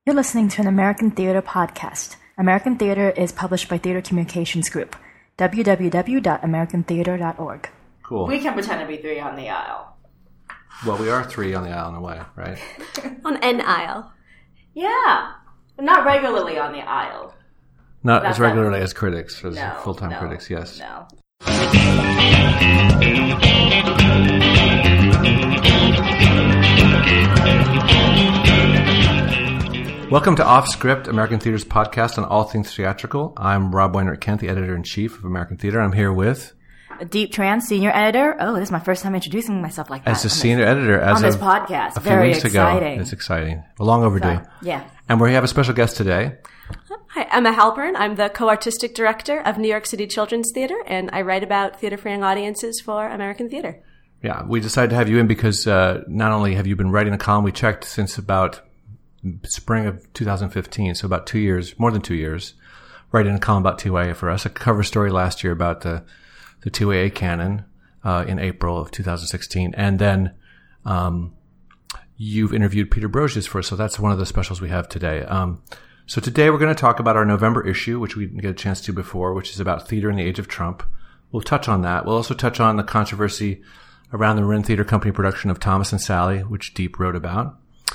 You're listening to an American Theater podcast. American Theater is published by Theater Communications Group. www.americantheater.org. Cool. We can pretend to be three on the aisle. Well, we are three on the aisle in a way, right? On an aisle. Yeah. Not regularly on the aisle. Not as regularly as critics, as No, full-time no, critics, yes. No. Welcome to Off Script, American Theater's podcast on all things theatrical. I'm Rob Weiner-Kent, the editor-in-chief of American Theater. I'm here with... Deep Tran, senior editor. Oh, this is my first time introducing myself like that. As the senior editor as on this of podcast. a few Very weeks exciting. ago. It's exciting. Well, long overdue. So, yeah. And we have a special guest today. Hi, I'm Emma Halpern. I'm the co-artistic director of New York City Children's Theater, and I write about theater for young audiences for American Theater. Yeah, we decided to have you in because not only have you been writing a column, we checked since about spring of 2015, so about 2 years, more than 2 years, writing a column about TYA for us. A cover story last year about the TYA canon in April of 2016. And then you've interviewed Peter Broggius for us, so that's one of the specials we have today. So today we're going to talk about our November issue, which we didn't get a chance to before, which is about theater in the age of Trump. We'll touch on that. We'll also touch on the controversy around the Marin Theater Company production of Thomas and Sally, which Deep wrote about.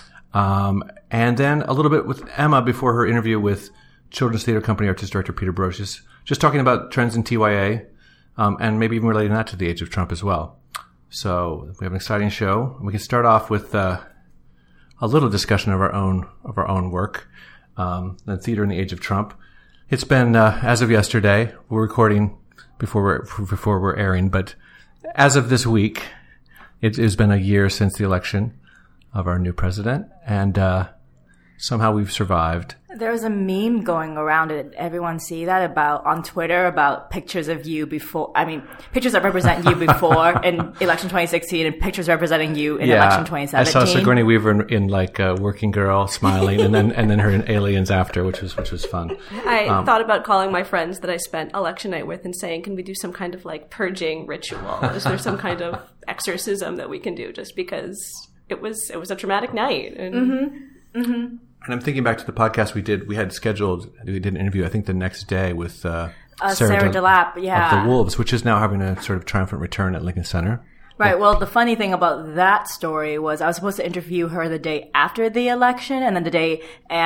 And then a little bit with Emma before her interview with Children's Theater Company Artist Director Peter Broggius, just talking about trends in TYA, and maybe even relating that to the age of Trump as well. So we have an exciting show. We can start off with a little discussion of our own work, the theater in the age of Trump. It's been as of yesterday. We're recording before we're airing, but as of this week, it has been a year since the election of our new president, and somehow we've survived. There was a meme going around. Did everyone see that on Twitter about pictures of you before? I mean, pictures that represent you before in election 2016 and pictures representing you in election 2017. I saw Sigourney Weaver in like Working Girl smiling, and then her in Aliens after, which was fun. I thought about calling my friends that I spent election night with and saying, can we do some kind of like purging ritual? Is there some kind of exorcism that we can do? Just because it was a traumatic night. And And I'm thinking back to the podcast we did an interview, I think the next day with Sarah Delap, yeah. of the Wolves, which is now having a sort of triumphant return at Lincoln Center. Right. Well, the funny thing about that story was I was supposed to interview her the day after the election, and then the day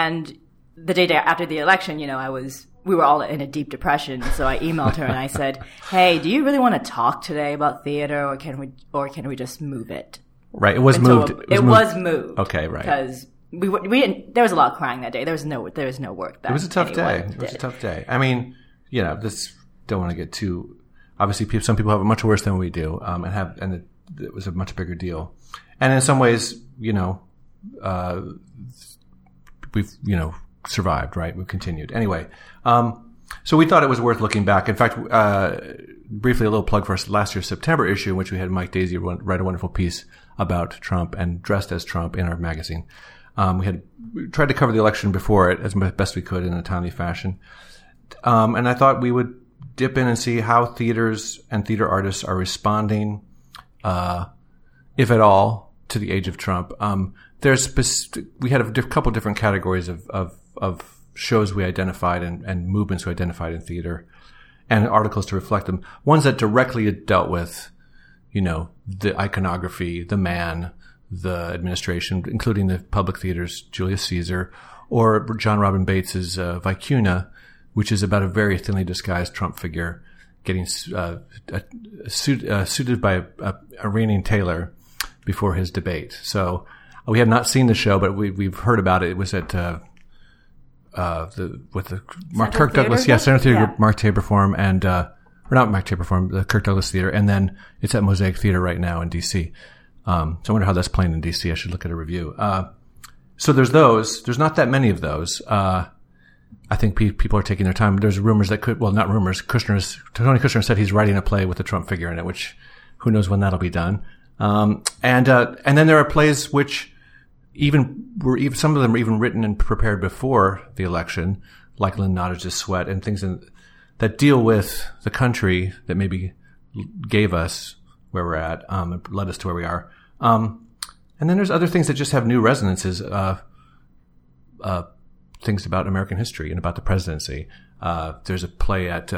after the election, we were all in a deep depression. So I emailed her and I said, "Hey, do you really want to talk today about theater, or can we just move it?" Right. It was moved. It was moved. Okay. Right. Because we didn't. There was a lot of crying that day. There was no work. That it was a tough day. It was a tough day. I mean, this don't want to get too. Obviously, some people have it much worse than we do, and it was a much bigger deal. And in some ways, we've survived. Right, we've continued anyway. So we thought it was worth looking back. In fact, briefly, a little plug for last year's September issue, in which we had Mike Daisy write a wonderful piece about Trump and dressed as Trump in our magazine. We had tried to cover the election before it as best we could in a timely fashion. And I thought we would dip in and see how theaters and theater artists are responding, if at all, to the age of Trump. We had a couple different categories of shows we identified and movements we identified in theater and articles to reflect them. Ones that directly dealt with, the iconography, the man, the administration, including the public theaters, Julius Caesar, or John Robin Bates's Vicuna, which is about a very thinly disguised Trump figure getting suited by a reigning tailor before his debate. So we have not seen the show, but we've heard about it. It was at Kirk Douglas, Center Theater Group, Mark Tabor Forum, and or not Mark Tabor Forum, the Kirk Douglas Theater, and then it's at Mosaic Theater right now in D.C. So I wonder how that's playing in D.C. I should look at a review. So there's those. There's not that many of those. I think people are taking their time. There's rumors that not rumors. Tony Kushner said he's writing a play with the Trump figure in it, which who knows when that'll be done. And then there are plays which some of them were even written and prepared before the election, like Lynn Nottage's Sweat and things that deal with the country that maybe gave us where we're at, led us to where we are. And then there's other things that just have new resonances. things about American history and about the presidency. There's a play at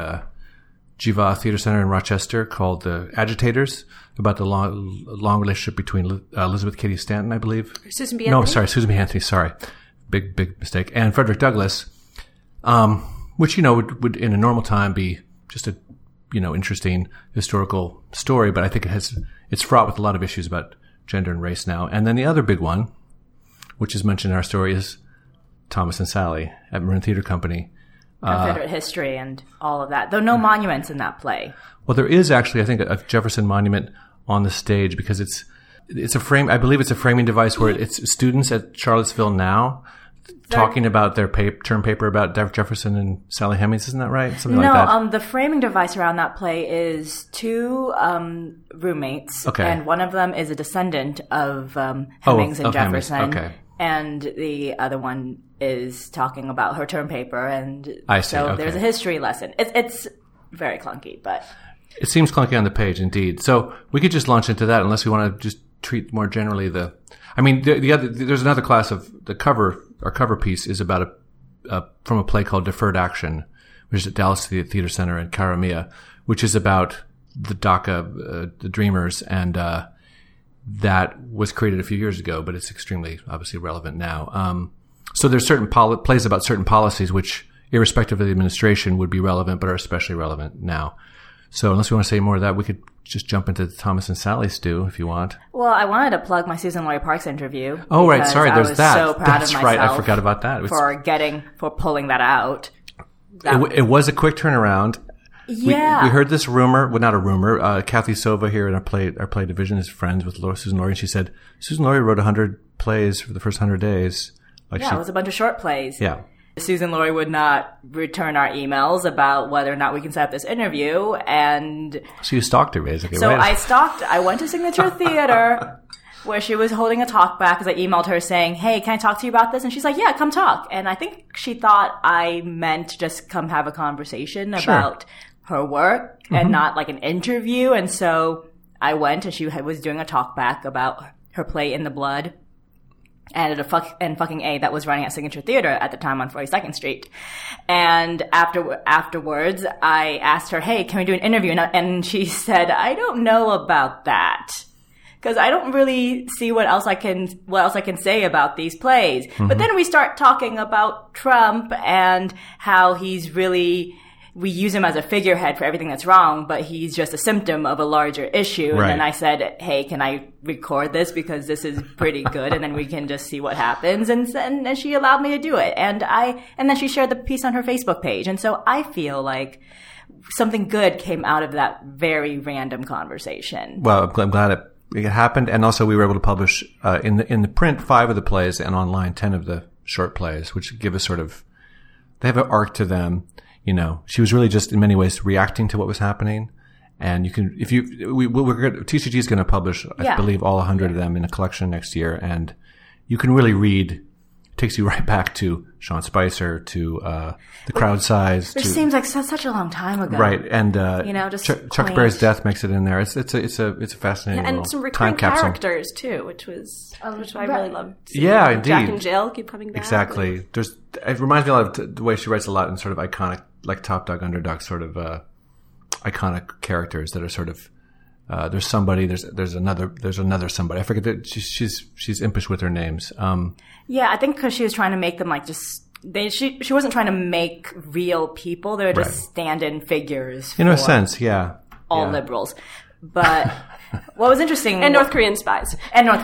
Jiva Theater Center in Rochester called The Agitators, about the long relationship between Elizabeth Cady Stanton, I believe. Susan B. Anthony? No, sorry, Susan B. Anthony, sorry. Big mistake. And Frederick Douglass, which, would in a normal time be just a, interesting historical story, but I think it's fraught with a lot of issues about gender and race now. And then the other big one, which is mentioned in our story, is Thomas and Sally at Marin Theater Company. Confederate history and all of that, though no monuments in that play. Well, there is actually, I think, a Jefferson monument on the stage because it's a frame. I believe it's a framing device where it's students at Charlottesville now talking about their term paper about Jefferson and Sally Hemings. Isn't that right? Something like that. No, the framing device around that play is two roommates, and one of them is a descendant of Hemings and Jefferson. Hemings. Okay. And the other one is talking about her term paper, and there's a history lesson. It's very clunky, but it seems clunky on the page, indeed. So we could just launch into that, unless we want to just treat more generally there's another class of the cover. Our cover piece is about from a play called Deferred Action, which is at Dallas Theater Center in Karamia, which is about the DACA, the Dreamers, and that was created a few years ago, but it's extremely, obviously, relevant now. So there's certain plays about certain policies which, irrespective of the administration, would be relevant, but are especially relevant now. So unless we want to say more of that, we could just jump into Thomas and Sally, Stu, if you want. Well, I wanted to plug my Susan Laurie Parks interview. Oh, right. Sorry, there's that. I was so proud of myself. Right. I forgot about that. For pulling that out. It was a quick turnaround. Yeah. We heard this rumor. Well, not a rumor. Kathy Sova here in our play division is friends with Susan Laurie, and she said Susan Laurie wrote 100 plays for the first 100 days. It was a bunch of short plays. Yeah. Susan Laurie would not return our emails about whether or not we can set up this interview, and so you stalked her, basically. So right? I went to Signature Theater where she was holding a talk back because I emailed her saying, "Hey, can I talk to you about this?" And she's like, "Yeah, come talk." And I think she thought I meant just come have a conversation about her work and not like an interview. And so I went, and she was doing a talk back about her play In the Blood. And fucking A that was running at Signature Theater at the time on 42nd Street. And afterwards, I asked her, "Hey, can we do an interview?" And she said, "I don't know about that, because I don't really see what else I can say about these plays." But then we start talking about Trump and how we use him as a figurehead for everything that's wrong, but he's just a symptom of a larger issue. Right. And then I said, "Hey, can I record this? Because this is pretty good, and then we can just see what happens." And she allowed me to do it. And then she shared the piece on her Facebook page. And so I feel like something good came out of that very random conversation. Well, I'm glad it happened. And also we were able to publish, in the print 5 of the plays and online 10 of the short plays, which give us they have an arc to them. She was really just in many ways reacting to what was happening. And TCG is going to publish, I believe, all 100 of them in a collection next year. And you can really read, it takes you right back to Sean Spicer, to The Crowd Size. Which seems like such a long time ago. Right. And, just Chuck Berry's death makes it in there. It's a fascinating and some recurring time capsule. Characters too, which I really loved. Yeah, indeed. Jack and Jill keep coming back. Exactly. It reminds me a lot of the way she writes a lot in sort of iconic, like top dog, underdog sort of iconic characters that are sort of there's somebody, there's another somebody. I forget that she's impish with her names. Yeah, I think because she was trying to make them like just she wasn't trying to make real people. They were just stand-in figures in a sense. Yeah, all liberals. But what was interesting, and North Korean spies,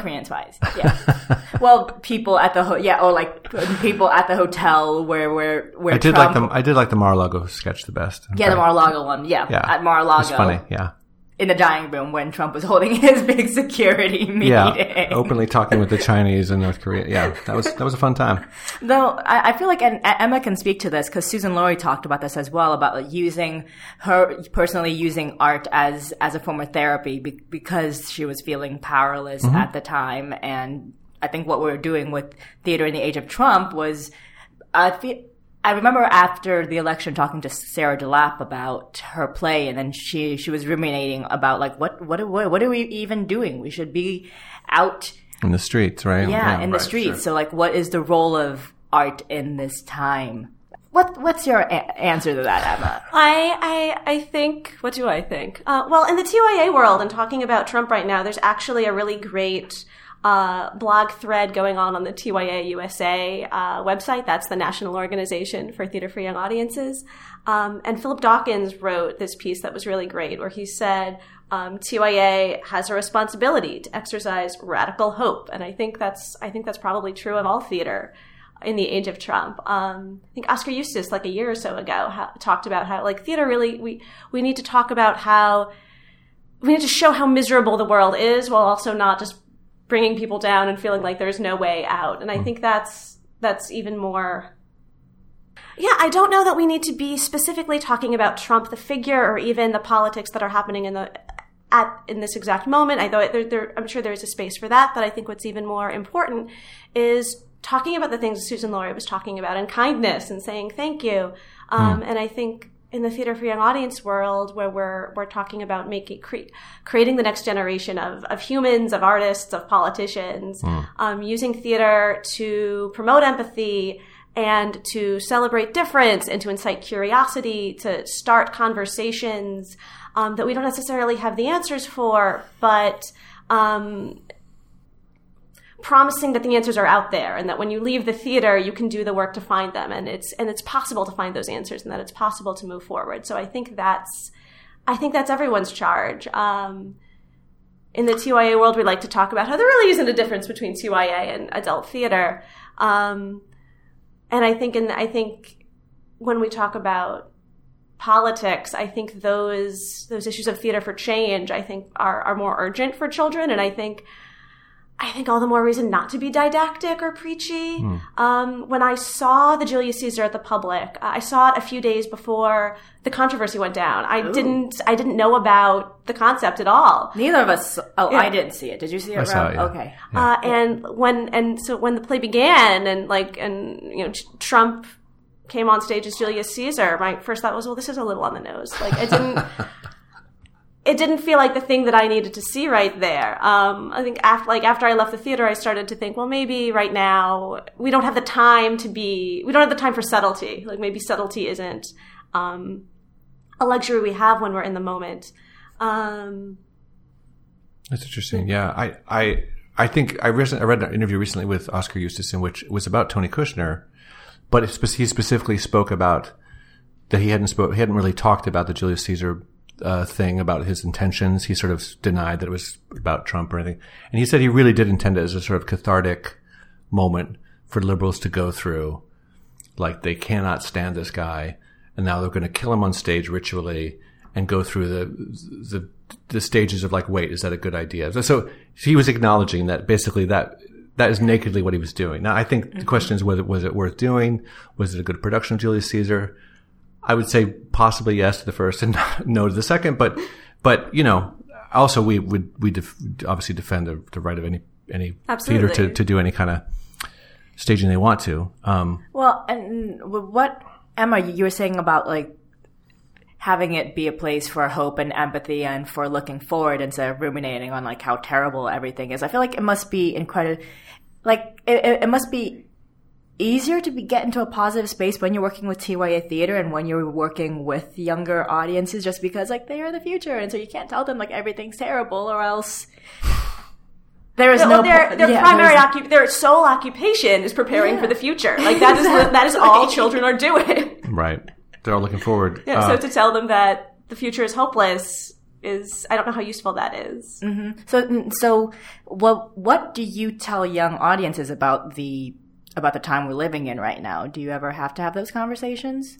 yeah. Well, people at the people at the hotel where I did Trump, like the Mar-a-Lago sketch the best. Yeah, the Mar-a-Lago one. Yeah, at Mar-a-Lago. It's funny. Yeah. In the dining room when Trump was holding his big security meeting. Yeah, openly talking with the Chinese and North Korea. Yeah, that was a fun time. Though I feel like, and Emma can speak to this because Susan Laurie talked about this as well, about personally using art as a form of therapy because she was feeling powerless at the time. And I think what we were doing with Theater in the Age of Trump was, I remember after the election talking to Sarah DeLapp about her play, and then she was ruminating about like what are we even doing? We should be out in the streets, right? Yeah, in the streets. Sure. So like, what is the role of art in this time. What's your answer to that, Emma? I think, what do I think? Well, in the TYA world and talking about Trump right now, there's actually a really great blog thread going on the TYA USA website. That's the National Organization for Theater for Young Audiences. And Philip Dawkins wrote this piece that was really great, where he said TYA has a responsibility to exercise radical hope, and I think that's probably true of all theater in the age of Trump. I think Oscar Eustis, like a year or so ago, talked about how, like, theater really, we need to talk about how we need to show how miserable the world is, while also not just bringing people down and feeling like there's no way out. And I think that's even more. Yeah, I don't know that we need to be specifically talking about Trump the figure, or even the politics that are happening in this exact moment. I'm sure there is a space for that. But I think what's even more important is talking about the things Susan Laurie was talking about, and kindness, and saying thank you. And I think in the Theater for Young Audience world, where we're talking about creating the next generation of humans, of artists, of politicians, using theater to promote empathy and to celebrate difference and to incite curiosity, to start conversations that we don't necessarily have the answers for, but promising that the answers are out there, and that when you leave the theater, you can do the work to find them, and it's possible to find those answers, and that it's possible to move forward. So I think that's everyone's charge. In the TYA world, we like to talk about how there really isn't a difference between TYA and adult theater, and I think when we talk about politics, I think those issues of theater for change, I think are more urgent for children, and I think all the more reason not to be didactic or preachy. When I saw the Julius Caesar at the Public, I saw it a few days before the controversy went down. I didn't know about the concept at all. Neither of us. Oh, yeah. I didn't see it. Did you see it? I saw it, yeah. Okay. Yeah. So when the play began, and Trump came on stage as Julius Caesar, my first thought was, well, this is a little on the nose. Like, it didn't feel like the thing that I needed to see right there. I think after I left the theater, I started to think, well, maybe right now we don't have the time for subtlety. Like, maybe subtlety isn't a luxury we have when we're in the moment. That's interesting. Yeah, I think I read an interview recently with Oscar Eustis in which it was about Tony Kushner, but he specifically spoke about that he hadn't really talked about the Julius Caesar thing, about his intentions. He sort of denied that it was about Trump or anything. And he said he really did intend it as a sort of cathartic moment for liberals to go through. Like, they cannot stand this guy, and now they're going to kill him on stage ritually and go through the stages of, like, wait, is that a good idea? So he was acknowledging that basically that is nakedly what he was doing. Now, I think the question is, was it worth doing? Was it a good production of Julius Caesar? I would say possibly yes to the first and no to the second, but also we obviously defend the right of any theater to do any kind of staging they want to. Well, and what, Emma, you were saying about, like, having it be a place for hope and empathy and for looking forward instead of ruminating on, like, how terrible everything is. I feel like it must be incredible. Like, it must be easier to get into a positive space when you're working with TYA theater and when you're working with younger audiences, just because, like, they are the future, and so you can't tell them, like, everything's terrible, or else there is their sole occupation is preparing for the future. Like, that is all children are doing. Right. They're all looking forward. Yeah. So to tell them that the future is hopeless I don't know how useful that is. Mm-hmm. So what do you tell young audiences about the time we're living in right now? Do you ever have to have those conversations?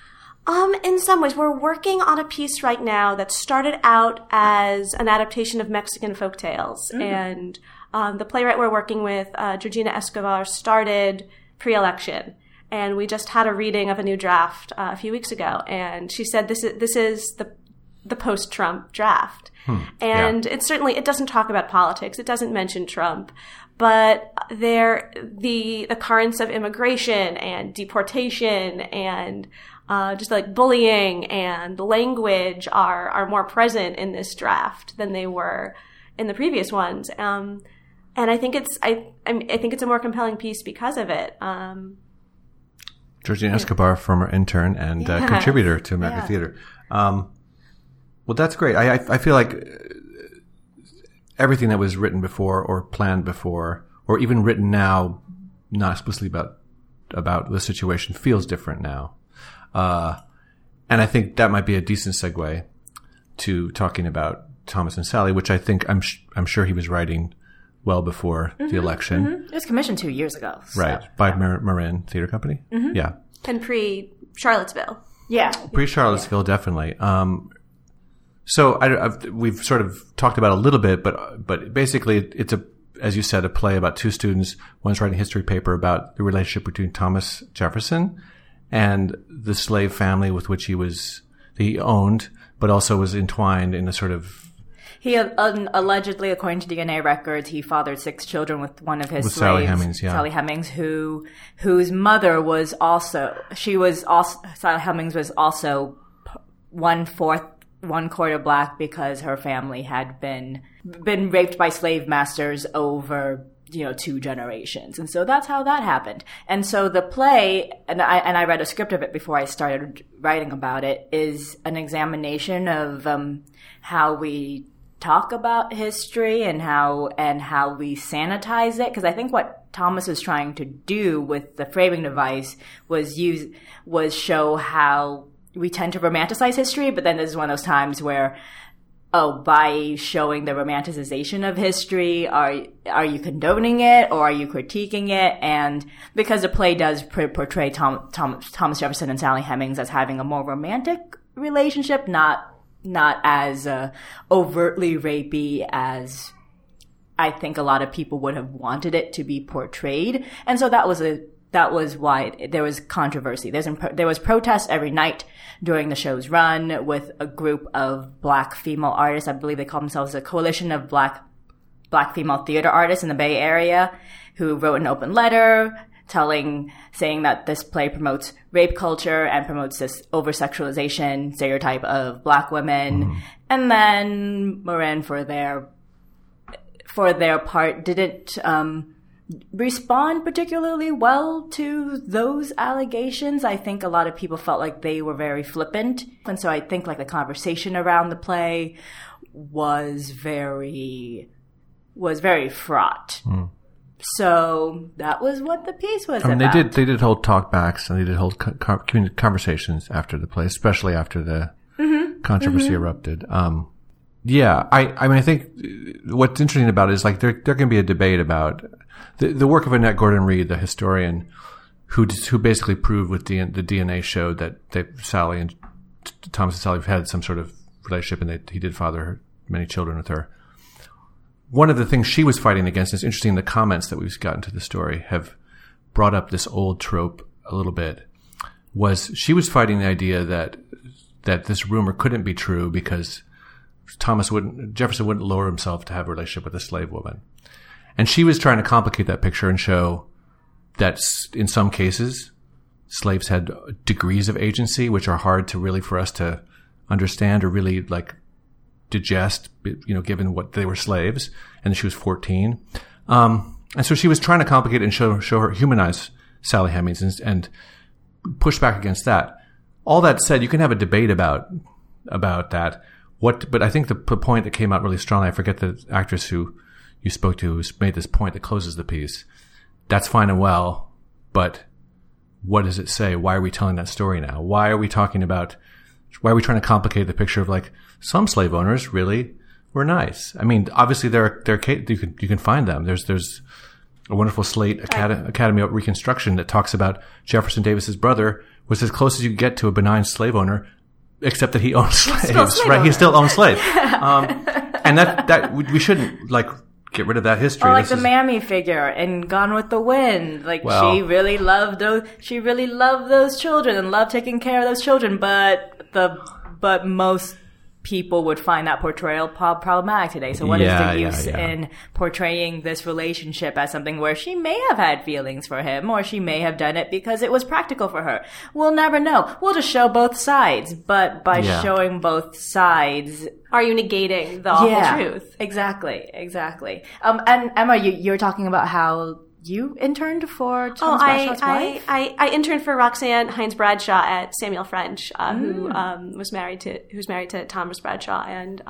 In some ways. We're working on a piece right now that started out as an adaptation of Mexican folktales. And the playwright we're working with, Georgina Escobar, started pre-election. And we just had a reading of a new draft a few weeks ago. And she said this is the post-Trump draft. And it doesn't talk about politics. It doesn't mention Trump. But the currents of immigration and deportation and just like bullying and language are more present in this draft than they were in the previous ones. And I think it's a more compelling piece because of it. Georgina Escobar, former intern and contributor to American Theater. Well, that's great. I feel like everything that was written before or planned before or even written now, not explicitly about the situation, feels different now. And I think that might be a decent segue to talking about Thomas and Sally, which I think I'm sure he was writing well before the election. Mm-hmm. It was commissioned 2 years ago. So, right. By Marin Theater Company. Mm-hmm. Yeah. And pre-Charlottesville. Yeah. Pre-Charlottesville, definitely. So we've sort of talked about it a little bit, but basically it's as you said, a play about two students. One's writing a history paper about the relationship between Thomas Jefferson and the slave family with which he owned, but also was entwined in a sort of. He allegedly, according to DNA records, he fathered 6 children with one of his slaves, Sally Hemings, yeah. Sally Hemings, whose mother was also. Sally Hemings was also 1/4 black because her family had been raped by slave masters over 2 generations, and so that's how that happened. And so the play, and I read a script of it before I started writing about it, is an examination of how we talk about history and how we sanitize it. Because I think what Thomas was trying to do with the framing device was show how we tend to romanticize history, but then this is one of those times where, by showing the romanticization of history, are you condoning it or are you critiquing it? And because the play does portray Thomas Jefferson and Sally Hemings as having a more romantic relationship, not as overtly rapey as I think a lot of people would have wanted it to be portrayed. And so that was why there was controversy. There was protest every night during the show's run with a group of black female artists. I believe they call themselves a coalition of black female theater artists in the Bay Area, who wrote an open letter saying that this play promotes rape culture and promotes this over-sexualization stereotype of black women. Mm-hmm. And then Marin, for their part, didn't respond particularly well to those allegations. I think a lot of people felt like they were very flippant. And so I think the conversation around the play was very fraught. Mm. So that was what the piece was about. They did hold talkbacks and they did hold conversations after the play, especially after the controversy erupted. I think what's interesting about it is there can be a debate about the work of Annette Gordon-Reed, the historian, who basically proved with the DNA showed that Sally and Thomas and Sally have had some sort of relationship and that he did father many children with her. One of the things she was fighting against, it's interesting, the comments that we've gotten to the story have brought up this old trope a little bit, was she was fighting the idea that this rumor couldn't be true because Jefferson wouldn't lower himself to have a relationship with a slave woman. And she was trying to complicate that picture and show that in some cases, slaves had degrees of agency, which are hard to really for us to understand or really digest, given what they were slaves. And she was 14. And so she was trying to complicate it and show her, humanize Sally Hemings and push back against that. All that said, you can have a debate about that. But I think the point that came out really strongly, I forget the actress who you spoke to who made this point that closes the piece. That's fine and well, but what does it say? Why are we telling that story now? Why are we trying to complicate the picture of some slave owners really were nice? I mean, obviously you can find them. There's a wonderful Slate Academy of Reconstruction that talks about Jefferson Davis's brother was as close as you get to a benign slave owner, except that he owned slaves, right? He still owned slaves. And that we shouldn't get rid of that history. Or the Mammy figure in Gone with the Wind. She really loved those children and loved taking care of those children, but most people would find that portrayal problematic today. So what is the use in portraying this relationship as something where she may have had feelings for him or she may have done it because it was practical for her? We'll never know. We'll just show both sides. But by showing both sides... Are you negating the awful truth? Exactly. And Emma, you're talking about how you interned for Thomas Bradshaw's wife? I interned for Roxanne Hines Bradshaw at Samuel French, who's married to Thomas Bradshaw, and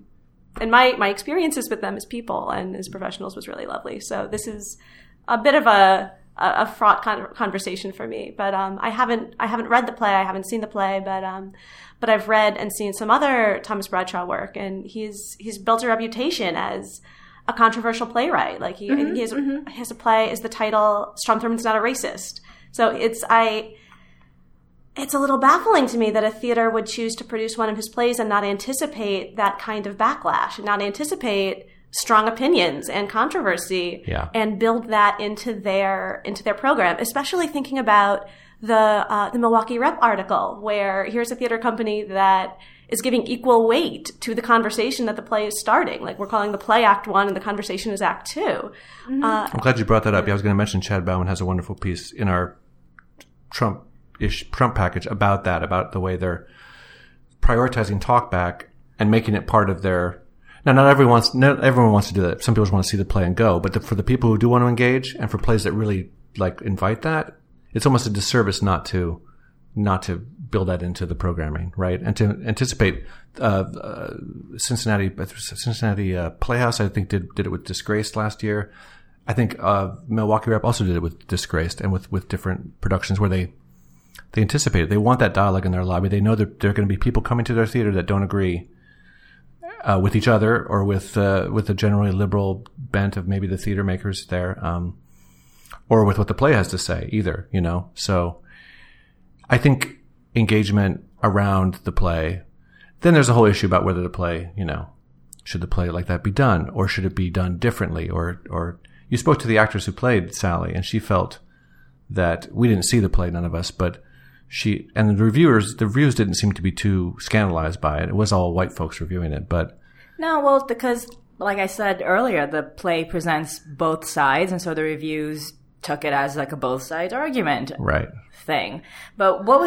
my experiences with them as people and as professionals was really lovely. So this is a bit of a fraught conversation for me, but I haven't read the play, I haven't seen the play, but I've read and seen some other Thomas Bradshaw work, and he's built a reputation as a controversial playwright. Like he has a play is the title Strom Thurmond's Not a Racist. So it's a little baffling to me that a theater would choose to produce one of his plays and not anticipate that kind of backlash, and not anticipate strong opinions and controversy, and build that into their program. Especially thinking about the Milwaukee Rep article, where here's a theater company that is giving equal weight to the conversation that the play is starting. Like, we're calling the play Act 1 and the conversation is Act 2. I'm glad you brought that up. Yeah, I was going to mention Chad Bauman has a wonderful piece in our Trump package about that, about the way they're prioritizing talkback and making it part of their... Now, not everyone wants to do that. Some people just want to see the play and go. But for the people who do want to engage, and for plays that really invite that, it's almost a disservice not to build that into the programming, right? And to anticipate Cincinnati Playhouse, I think did it with Disgraced last year. I think Milwaukee Rep also did it with Disgraced and with different productions where they anticipate it. They want that dialogue in their lobby. They know that there are going to be people coming to their theater that don't agree with each other, or with the generally liberal bent of maybe the theater makers there, or with what the play has to say either, So I think engagement around the play, then there's a whole issue about whether the play, should the play like that be done, or should it be done differently, or you spoke to the actress who played Sally, and she felt that we didn't see the play, none of us, but the reviews didn't seem to be too scandalized by it. It was all white folks reviewing it, but... No, well, because, like I said earlier, the play presents both sides, and so the reviews took it as like a both sides argument thing. But what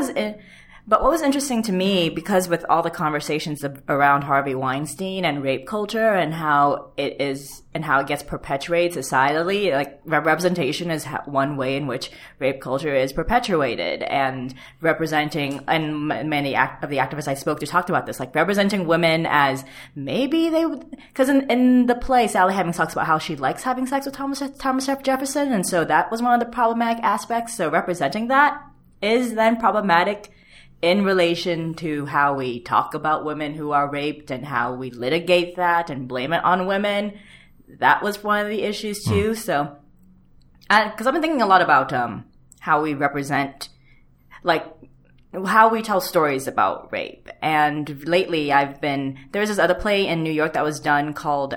was interesting to me, because with all the conversations around Harvey Weinstein and rape culture and how it gets perpetuated societally, like representation is one way in which rape culture is perpetuated, and representing, and many of the activists I spoke to talked about this, like representing women as maybe they would, because in the play, Sally Hemings talks about how she likes having sex with Thomas Jefferson, and so that was one of the problematic aspects. So representing that is then problematic in relation to how we talk about women who are raped and how we litigate that and blame it on women. That was one of the issues too. So, because I've been thinking a lot about how we represent, like, how we tell stories about rape. And lately there's this other play in New York that was done called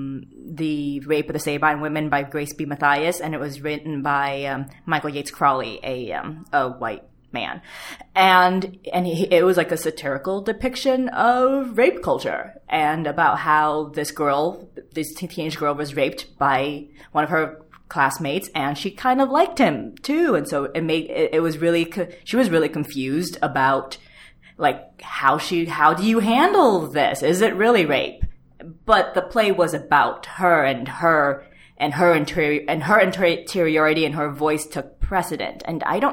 The Rape of the Sabine Women by Grace B. Matthias, and it was written by Michael Yates Crawley, a white man, and it was like a satirical depiction of rape culture and about how this teenage girl was raped by one of her classmates, and she kind of liked him too, and so she was really confused about, like, how do you handle this? Is it really rape? But the play was about her and her interiority, and her voice took precedent,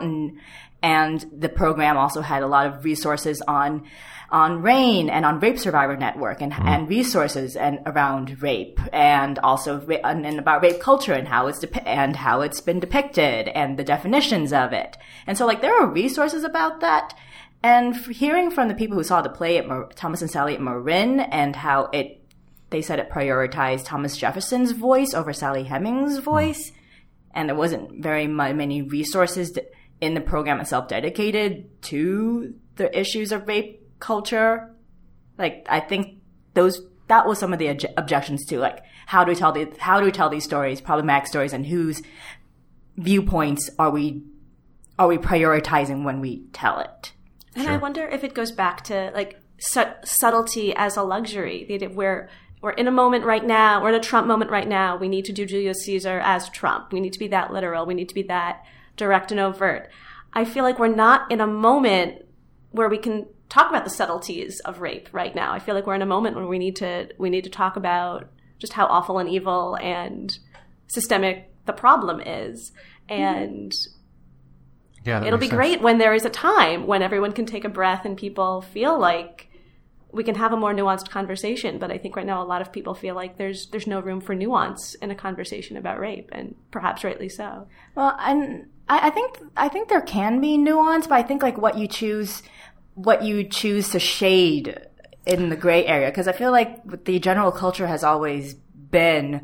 and the program also had a lot of resources on RAINN and on Rape Survivor Network, and resources around rape, and also and about rape culture and how it's been depicted and the definitions of it. And so, like, there are resources about that. And hearing from the people who saw the play at Thomas and Sally at Marin, and how they said it prioritized Thomas Jefferson's voice over Sally Hemings' voice, and there wasn't very many resources in the program itself dedicated to the issues of rape culture. Like, I think that was some of the objections to, like, how do we tell these stories, problematic stories, and whose viewpoints are we prioritizing when we tell it? And sure. I wonder if it goes back to, like, subtlety as a luxury. We're in a moment right now, we're in a Trump moment right now. We need to do Julius Caesar as Trump. We need to be that literal. We need to be that direct and overt. I feel like we're not in a moment where we can talk about the subtleties of rape right now. I feel like we're in a moment where we need to talk about just how awful and evil and systemic the problem is. And Yeah, it'll be great when there is a time when everyone can take a breath and people feel like we can have a more nuanced conversation. But I think right now a lot of people feel like there's no room for nuance in a conversation about rape, and perhaps rightly so. Well, and I think there can be nuance, but I think like what you choose to shade in the gray area, because I feel like the general culture has always been,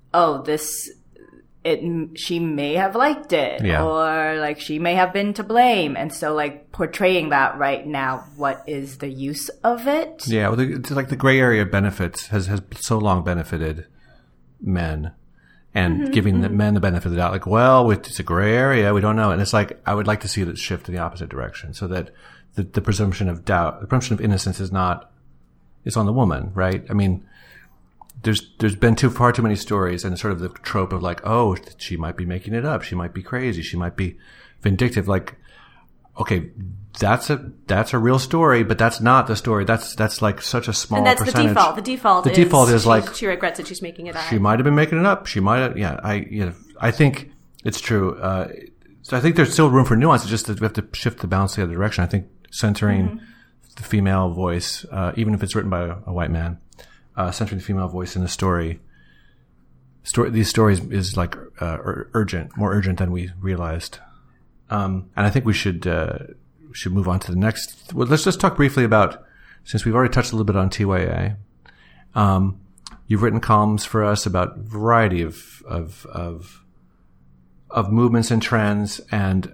she may have liked it, or like she may have been to blame, and so like portraying that right now, what is the use of it? Yeah, well, it's like the gray area benefits has so long benefited men, and giving the men the benefit of the doubt. Like, well, it's a gray area, we don't know, and it's like I would like to see it shift in the opposite direction, so that the presumption of doubt, the presumption of innocence, is on the woman, right? I mean, there's been far too many stories, and sort of the trope of like, oh, she might be making it up, she might be crazy, she might be vindictive. Like, okay, that's a real story, but that's not the story. That's like such a small percentage. And that's the default is like she regrets that she's making it up. She might have been making it up. She might have. Yeah, I think it's true. So I think there's still room for nuance. It's just that we have to shift the balance the other direction. I think centering the female voice, even if it's written by a white man, centering the female voice in the story. These stories is like urgent, more urgent than we realized. And I think we should move on to the next. Well, let's just talk briefly about, since we've already touched a little bit on TYA. You've written columns for us about a variety of movements and trends and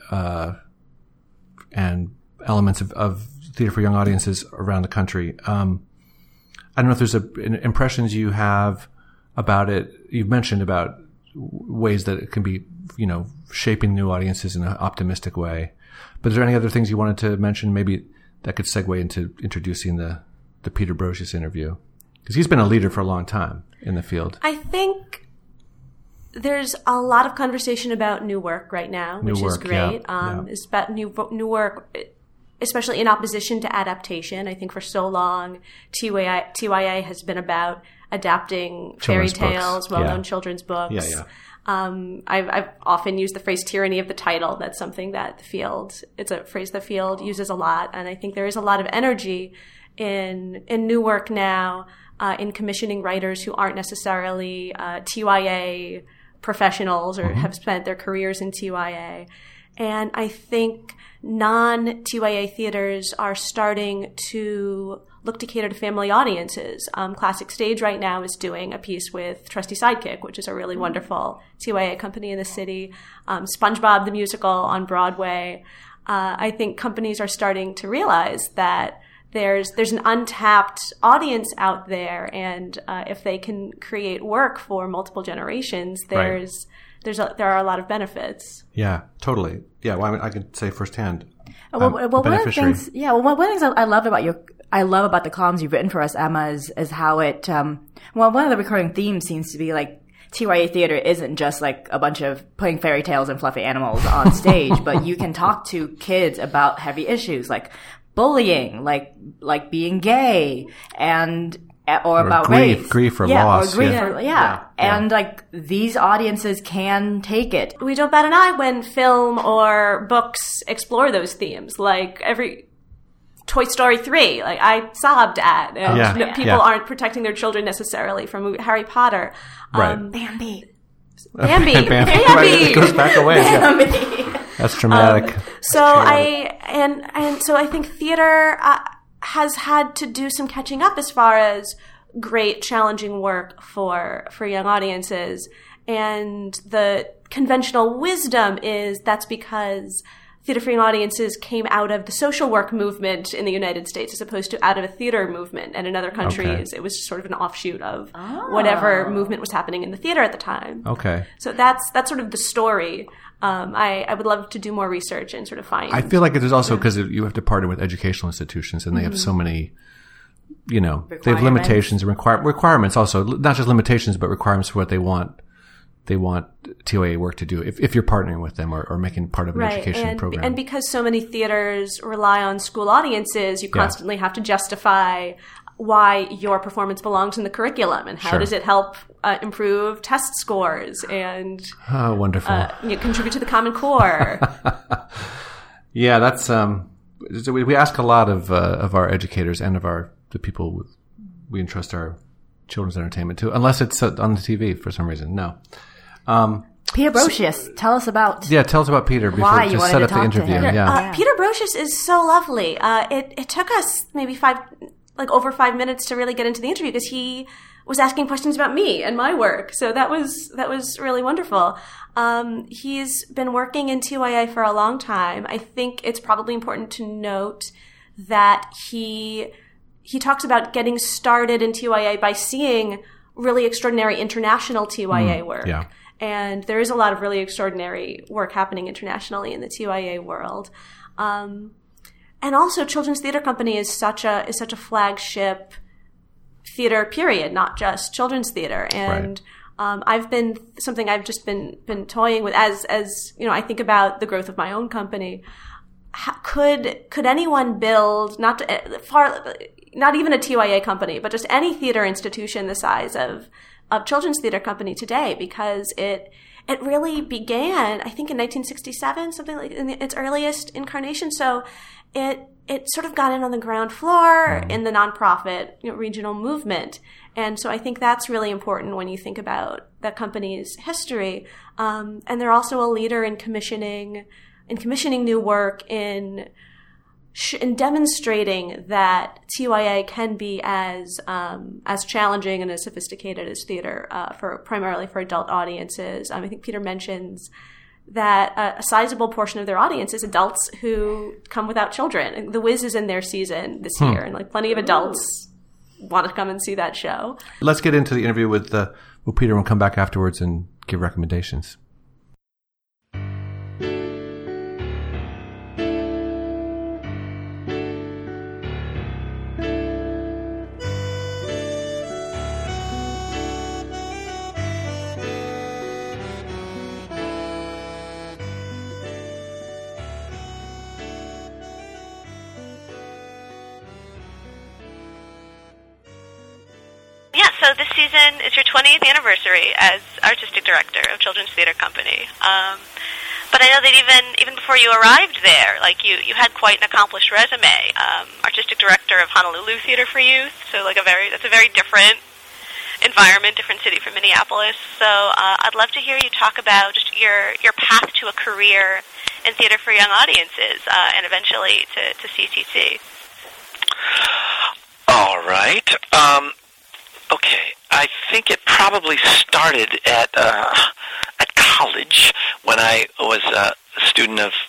elements of theater for young audiences around the country. I don't know if there's impressions you have about it. You've mentioned about ways that it can be, shaping new audiences in an optimistic way. But is there any other things you wanted to mention, maybe that could segue into introducing the Peter Brocious interview? Because he's been a leader for a long time in the field. I think there's a lot of conversation about new work right now, which is great. It's about new work, especially in opposition to adaptation. I think for so long, TYA has been about adapting fairy tales, well-known children's books. Yeah. I've often used the phrase tyranny of the title. That's something that it's a phrase the field uses a lot. And I think there is a lot of energy in new work now, in commissioning writers who aren't necessarily TYA professionals or have spent their careers in TYA. And I think non-TYA theaters are starting to look to cater to family audiences. Classic Stage right now is doing a piece with Trusty Sidekick, which is a really wonderful TYA company in the city. SpongeBob the Musical on Broadway. I think companies are starting to realize that there's an untapped audience out there, and if they can create work for multiple generations, there are a lot of benefits. Yeah, totally. Yeah, well, I mean, I can say firsthand. One of the things I love about the columns you've written for us, Emma, is how it. One of the recurring themes seems to be like TYA theater isn't just like a bunch of putting fairy tales and fluffy animals on stage, but you can talk to kids about heavy issues like bullying, like being gay, or about grief or loss. And like these audiences can take it. We don't bat an eye when film or books explore those themes. Like every Toy Story 3, like I sobbed at. And people aren't protecting their children necessarily from Harry Potter. Bambi. It goes back away. That's dramatic. So I think theater has had to do some catching up as far as great, challenging work for young audiences. And the conventional wisdom is that's because theater for young audiences came out of the social work movement in the United States as opposed to out of a theater movement. And in other countries, it was sort of an offshoot of whatever movement was happening in the theater at the time. Okay. So that's sort of the story. I would love to do more research and sort of find. I feel like it is also because you have to partner with educational institutions, and they have so many, they have limitations and requirements also, not just limitations, but requirements for what they want TYA work to do if you're partnering with them or making part of an education program. And because so many theaters rely on school audiences, you constantly have to justify why your performance belongs in the curriculum and how Sure. does it help improve test scores and wonderful. Contribute to the Common Core. Yeah, that's so we ask a lot of our educators and of the people we entrust our children's entertainment to, unless it's on the TV for some reason. No. Peter Brocious, tell us about. Yeah, tell us about Peter before Why we you just wanted set to up the talk to interview. him. Yeah. Peter Brocious is so lovely. It took us maybe over 5 minutes to really get into the interview because he was asking questions about me and my work. So that was really wonderful. He's been working in TYA for a long time. I think it's probably important to note that he talks about getting started in TYA by seeing really extraordinary international TYA work. Yeah. And there is a lot of really extraordinary work happening internationally in the TYA world. And also Children's Theatre Company is such a flagship theater period, not just children's theater. And I've just been toying with as I think about the growth of my own company. Could anyone build not even a TYA company, but just any theater institution the size of Children's Theatre Company today? Because it really began, I think, in 1967, something like in its earliest incarnation. So it sort of got in on the ground floor in the nonprofit regional movement. And so I think that's really important when you think about that company's history. And they're also a leader in commissioning new work, in demonstrating that TYA can be as challenging and as sophisticated as theater primarily for adult audiences. I think Peter mentions that a sizable portion of their audience is adults who come without children. And The Wiz is in their season this year, and plenty of adults want to come and see that show. Let's get into the interview with Peter. We'll come back afterwards and give recommendations. So this season is your 20th anniversary as artistic director of Children's Theatre Company. But I know that even before you arrived there, you had quite an accomplished resume. Artistic director of Honolulu Theater for Youth, so that's a very different environment, different city from Minneapolis. So I'd love to hear you talk about just your path to a career in theater for young audiences, and eventually to CTC. All right. Okay, I think it probably started at college when I was a student of,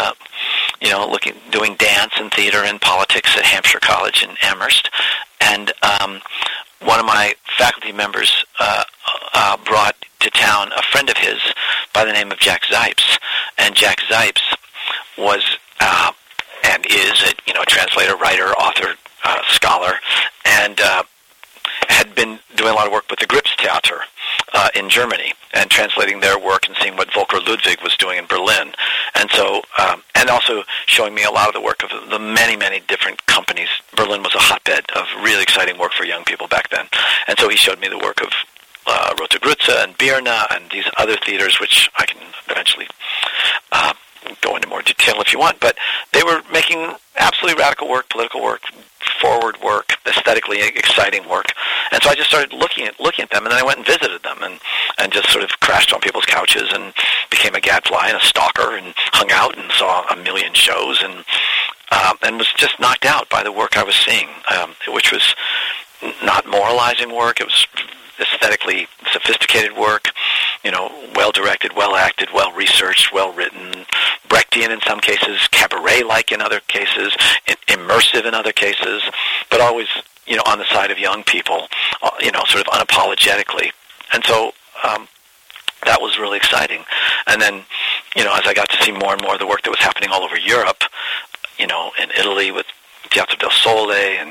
doing dance and theater and politics at Hampshire College in Amherst, and one of my faculty members brought to town a friend of his by the name of Jack Zipes, and Jack Zipes was and is a translator, writer, author, scholar, and had been doing a lot of work with the Grips Theater in Germany and translating their work and seeing what Volker Ludwig was doing in Berlin. And so, and also showing me a lot of the work of the many, many different companies. Berlin was a hotbed of really exciting work for young people back then. And so he showed me the work of Rote Grütze and Birna and these other theaters, which I can eventually go into more detail if you want. But they were making absolutely radical work, political work, forward work, aesthetically exciting work. And so I just started looking at them, and then I went and visited them and just sort of crashed on people's couches and became a gadfly and a stalker and hung out and saw a million shows and was just knocked out by the work I was seeing, which was not moralizing work. It was aesthetically sophisticated work, well-directed, well-acted, well-researched, well-written, Brechtian in some cases, cabaret-like in other cases, immersive in other cases, but always, on the side of young people, sort of unapologetically. And so that was really exciting. And then, as I got to see more and more of the work that was happening all over Europe, in Italy with Teatro del Sole and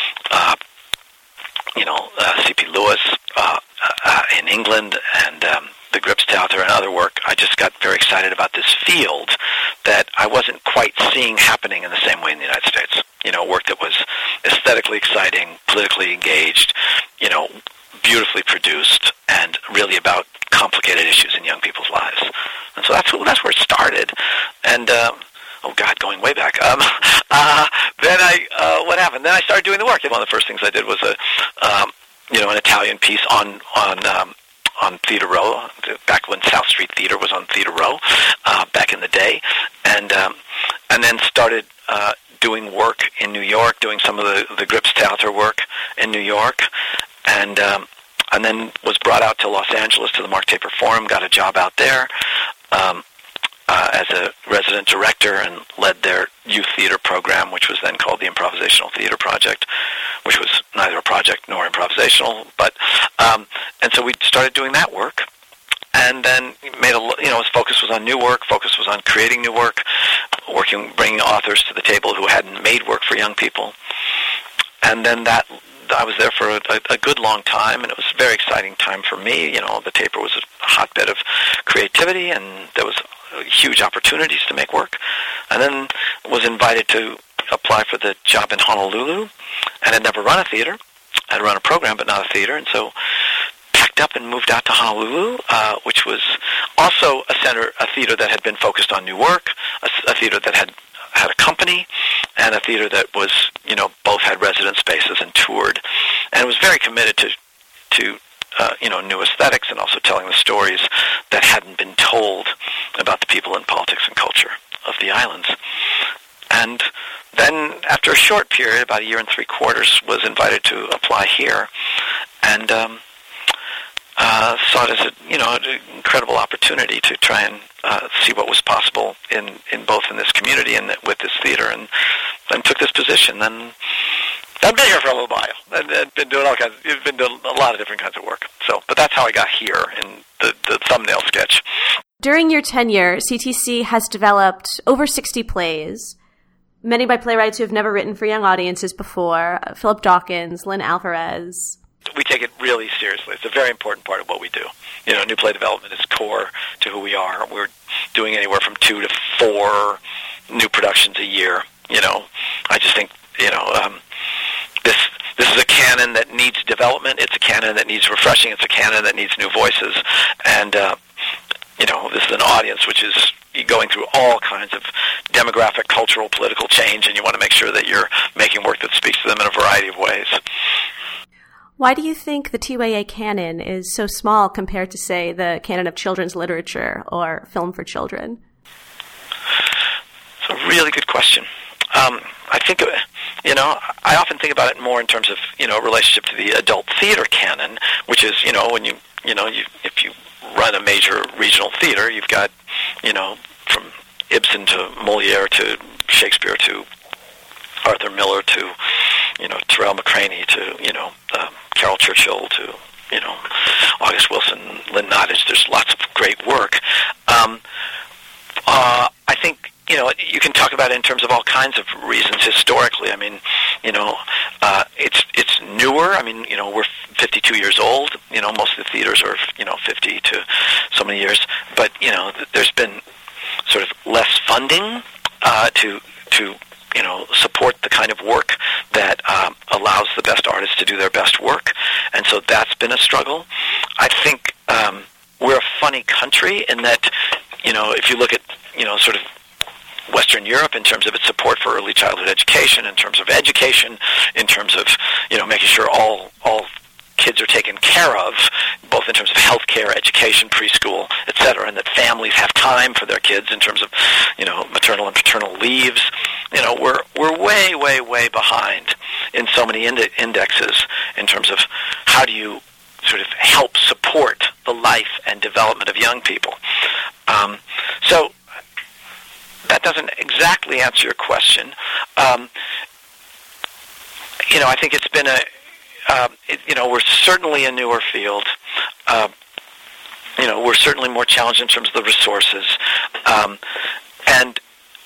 C.P. Lewis in England and the Grips Theater and other work, I just got very excited about this field that I wasn't quite seeing happening in the same way in the United States. Work that was aesthetically exciting, politically engaged, beautifully produced, and really about complicated issues in young people's lives. And so that's where it started. And going way back. Then what happened? Then I started doing the work. One of the first things I did was an Italian piece on Theater Row, back when South Street Theater was on Theater Row, back in the day, and then started doing work in New York, doing some of the Grips Theater work in New York, and then was brought out to Los Angeles to the Mark Taper Forum, got a job out there as a resident director, and led their youth theater program, which was then called the Improvisational Theater Project, which was neither a project nor improvisational, but and so we started doing that work, and then his focus was on new work, focus was on creating new work, bringing authors to the table who hadn't made work for young people, and then I was there for a good long time, and it was a very exciting time for me. The Taper was a hotbed of creativity, and there was huge opportunities to make work, and then was invited to apply for the job in Honolulu, and had never run a theater. I'd run a program, but not a theater, and so packed up and moved out to Honolulu, which was also a theater that had been focused on new work, a theater that had a company, and a theater that was, both had resident spaces and toured, and was very committed to new aesthetics and also telling the stories that hadn't been told about the people in politics and culture of the islands. And then, after a short period, about 1 year and 3/4, was invited to apply here, and saw it as an incredible opportunity to try and see what was possible in both in this community and with this theater, and then took this position. Then I've been here for a little while. I've been doing a lot of different kinds of work. So, but that's how I got here in the thumbnail sketch. During your tenure, CTC has developed over 60 plays, many by playwrights who have never written for young audiences before, Philip Dawkins, Lynn Alvarez. We take it really seriously. It's a very important part of what we do. New play development is core to who we are. We're doing anywhere from 2 to 4 new productions a year. I just think, this is a canon that needs development. It's a canon that needs refreshing. It's a canon that needs new voices. And, this is an audience which is going through all kinds of demographic, cultural, political change, and you want to make sure that you're making work that speaks to them in a variety of ways. Why do you think the TYA canon is so small compared to, say, the canon of children's literature or film for children? It's a really good question. I think, I often think about it more in terms of, relationship to the adult theater canon, which is, when if you run a major regional theater, you've got, from Ibsen to Moliere to Shakespeare to Arthur Miller to, Terrell McCraney to, Carol Churchill to, August Wilson, Lynn Nottage. There's lots of great work. I think, you can talk about it in terms of all kinds of reasons historically. I mean, it's newer. I mean, we're 52 years old. Most of the theaters are, 50 to so many years. But, there's been sort of less funding to support the kind of work that allows the best artists to do their best work. And so that's been a struggle. I think we're a funny country in that, if you look at, sort of Western Europe in terms of its support for early childhood education, in terms of education, in terms of, making sure all kids are taken care of, both in terms of health care, education, preschool, etc., and that families have time for their kids in terms of, maternal and paternal leaves. We're way, way, way behind in so many indexes in terms of how do you sort of help support the life and development of young people. So that doesn't exactly answer your question. I think it's been we're certainly a newer field. We're certainly more challenged in terms of the resources. And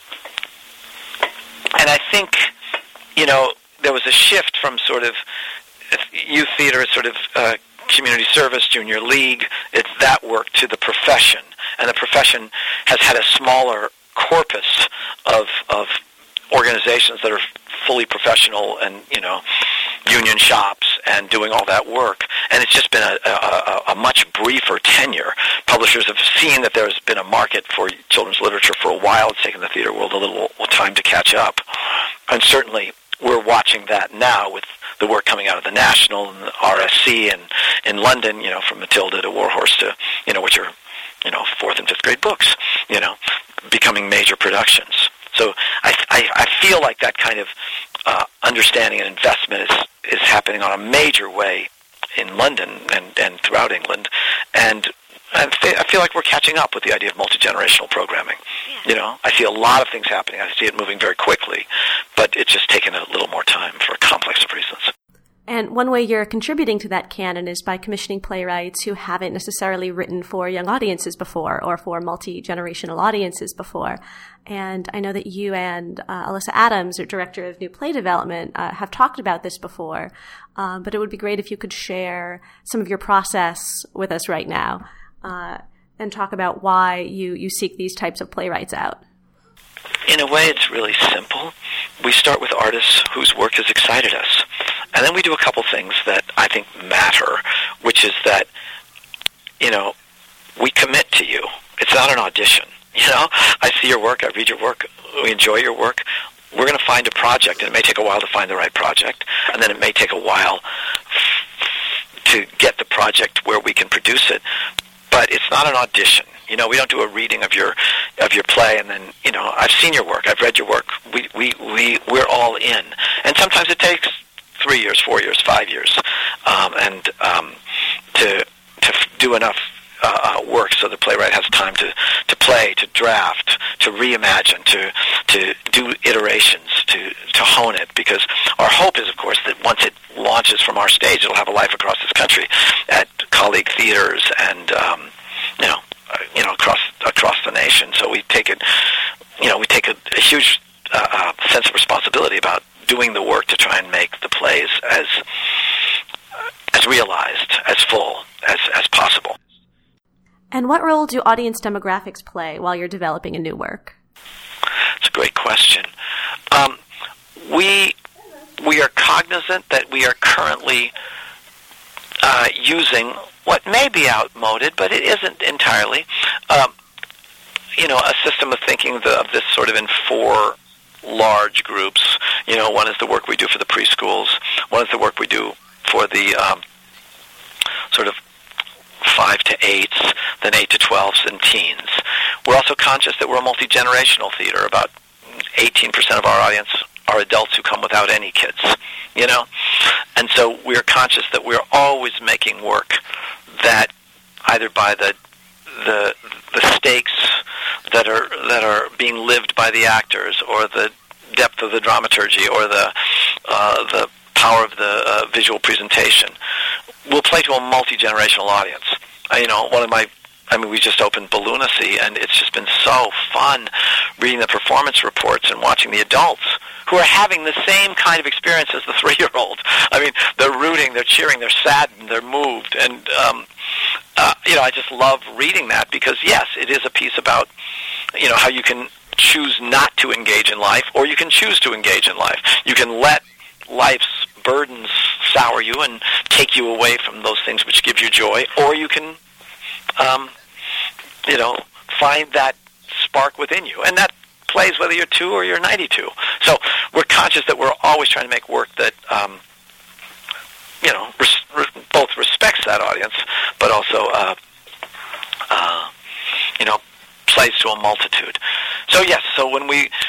I think, there was a shift from sort of youth theater, sort of community service, junior league, it's that work, to the profession. And the profession has had a smaller corpus of organizations that are fully professional and, union shops and doing all that work. And it's just been a much briefer tenure. Publishers have seen that there's been a market for children's literature for a while. It's taken the theater world a little time to catch up. And certainly we're watching that now with the work coming out of the National and the RSC and in London, from Matilda to Warhorse to, which are, 4th and 5th grade books, becoming major productions. So I feel like that kind of understanding and investment is happening on a major way in London and throughout England. And I feel like we're catching up with the idea of multi-generational programming. Yeah. I see a lot of things happening. I see it moving very quickly, but it's just taken a little more time for a complex of reasons. And one way you're contributing to that canon is by commissioning playwrights who haven't necessarily written for young audiences before or for multi-generational audiences before. And I know that you and Alyssa Adams, your director of new play development, have talked about this before. But it would be great if you could share some of your process with us right now and talk about why you seek these types of playwrights out. In a way, it's really simple. We start with artists whose work has excited us. And then we do a couple things that I think matter, which is that, we commit to you. It's not an audition. I see your work, I read your work, we enjoy your work. We're going to find a project, and it may take a while to find the right project, and then it may take a while to get the project where we can produce it. But it's not an audition. We don't do a reading of your play, and then I've seen your work, I've read your work. We're all in, and sometimes it takes 3 years, 4 years, 5 years, and to do enough work so the playwright has time to play, to draft, to reimagine, to do iterations, to hone it. Because our hope is, of course, that once it launches from our stage, it'll have a life across this country at colleague theaters and across the nation. So we take it, we take a huge sense of responsibility about doing the work to try and make the plays as realized, as full as possible. And what role do audience demographics play while you're developing a new work? It's a great question. We are cognizant that we are currently using what may be outmoded, but it isn't entirely, a system of thinking of this sort of in 4 large groups. One is the work we do for the preschools. One is the work we do for the sort of 5 to 8s, then 8 to 12s and teens. We're also conscious that we're a multi-generational theater. About 18% of our audience are adults who come without any kids, And so we're conscious that we're always making work that either by the stakes that are being lived by the actors, or the depth of the dramaturgy, or the power of the visual presentation, will play to a multi-generational audience. We just opened Balloonacy, and it's just been so fun reading the performance reports and watching the adults who are having the same kind of experience as the 3-year-old. They're rooting, they're cheering, they're saddened, they're moved, and I just love reading that because, yes, it is a piece about, how you can choose not to engage in life, or you can choose to engage in life. You can let life's burdens sour you and take you away from those things which give you joy, or you can, find that spark within you. And that plays whether you're 2 or you're 92. So we're conscious that we're always trying to make work that, both respects that audience, but also, plays to a multitude. So yes, so when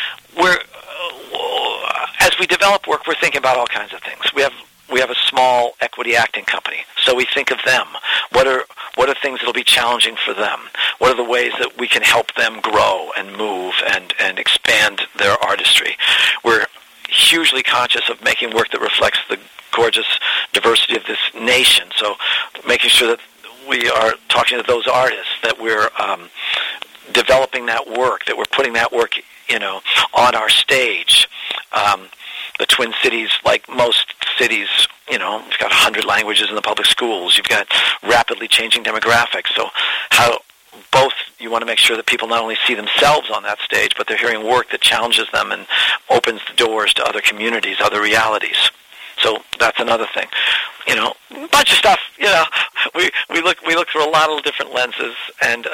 as we develop work, we're thinking about all kinds of things. We have a small equity acting company, so we think of them. What are things that'll be challenging for them? What are the ways that we can help them grow and move and expand their artistry? We're hugely conscious of making work that reflects the gorgeous diversity of this nation, so making sure that we are talking to those artists, that we're developing that work, that we're putting that work, on our stage. The Twin Cities, like most cities, you've got 100 languages in the public schools. You've got rapidly changing demographics. So how both you want to make sure that people not only see themselves on that stage, but they're hearing work that challenges them and opens the doors to other communities, other realities. So that's another thing. You know, a bunch of stuff. You know, we look through a lot of different lenses, and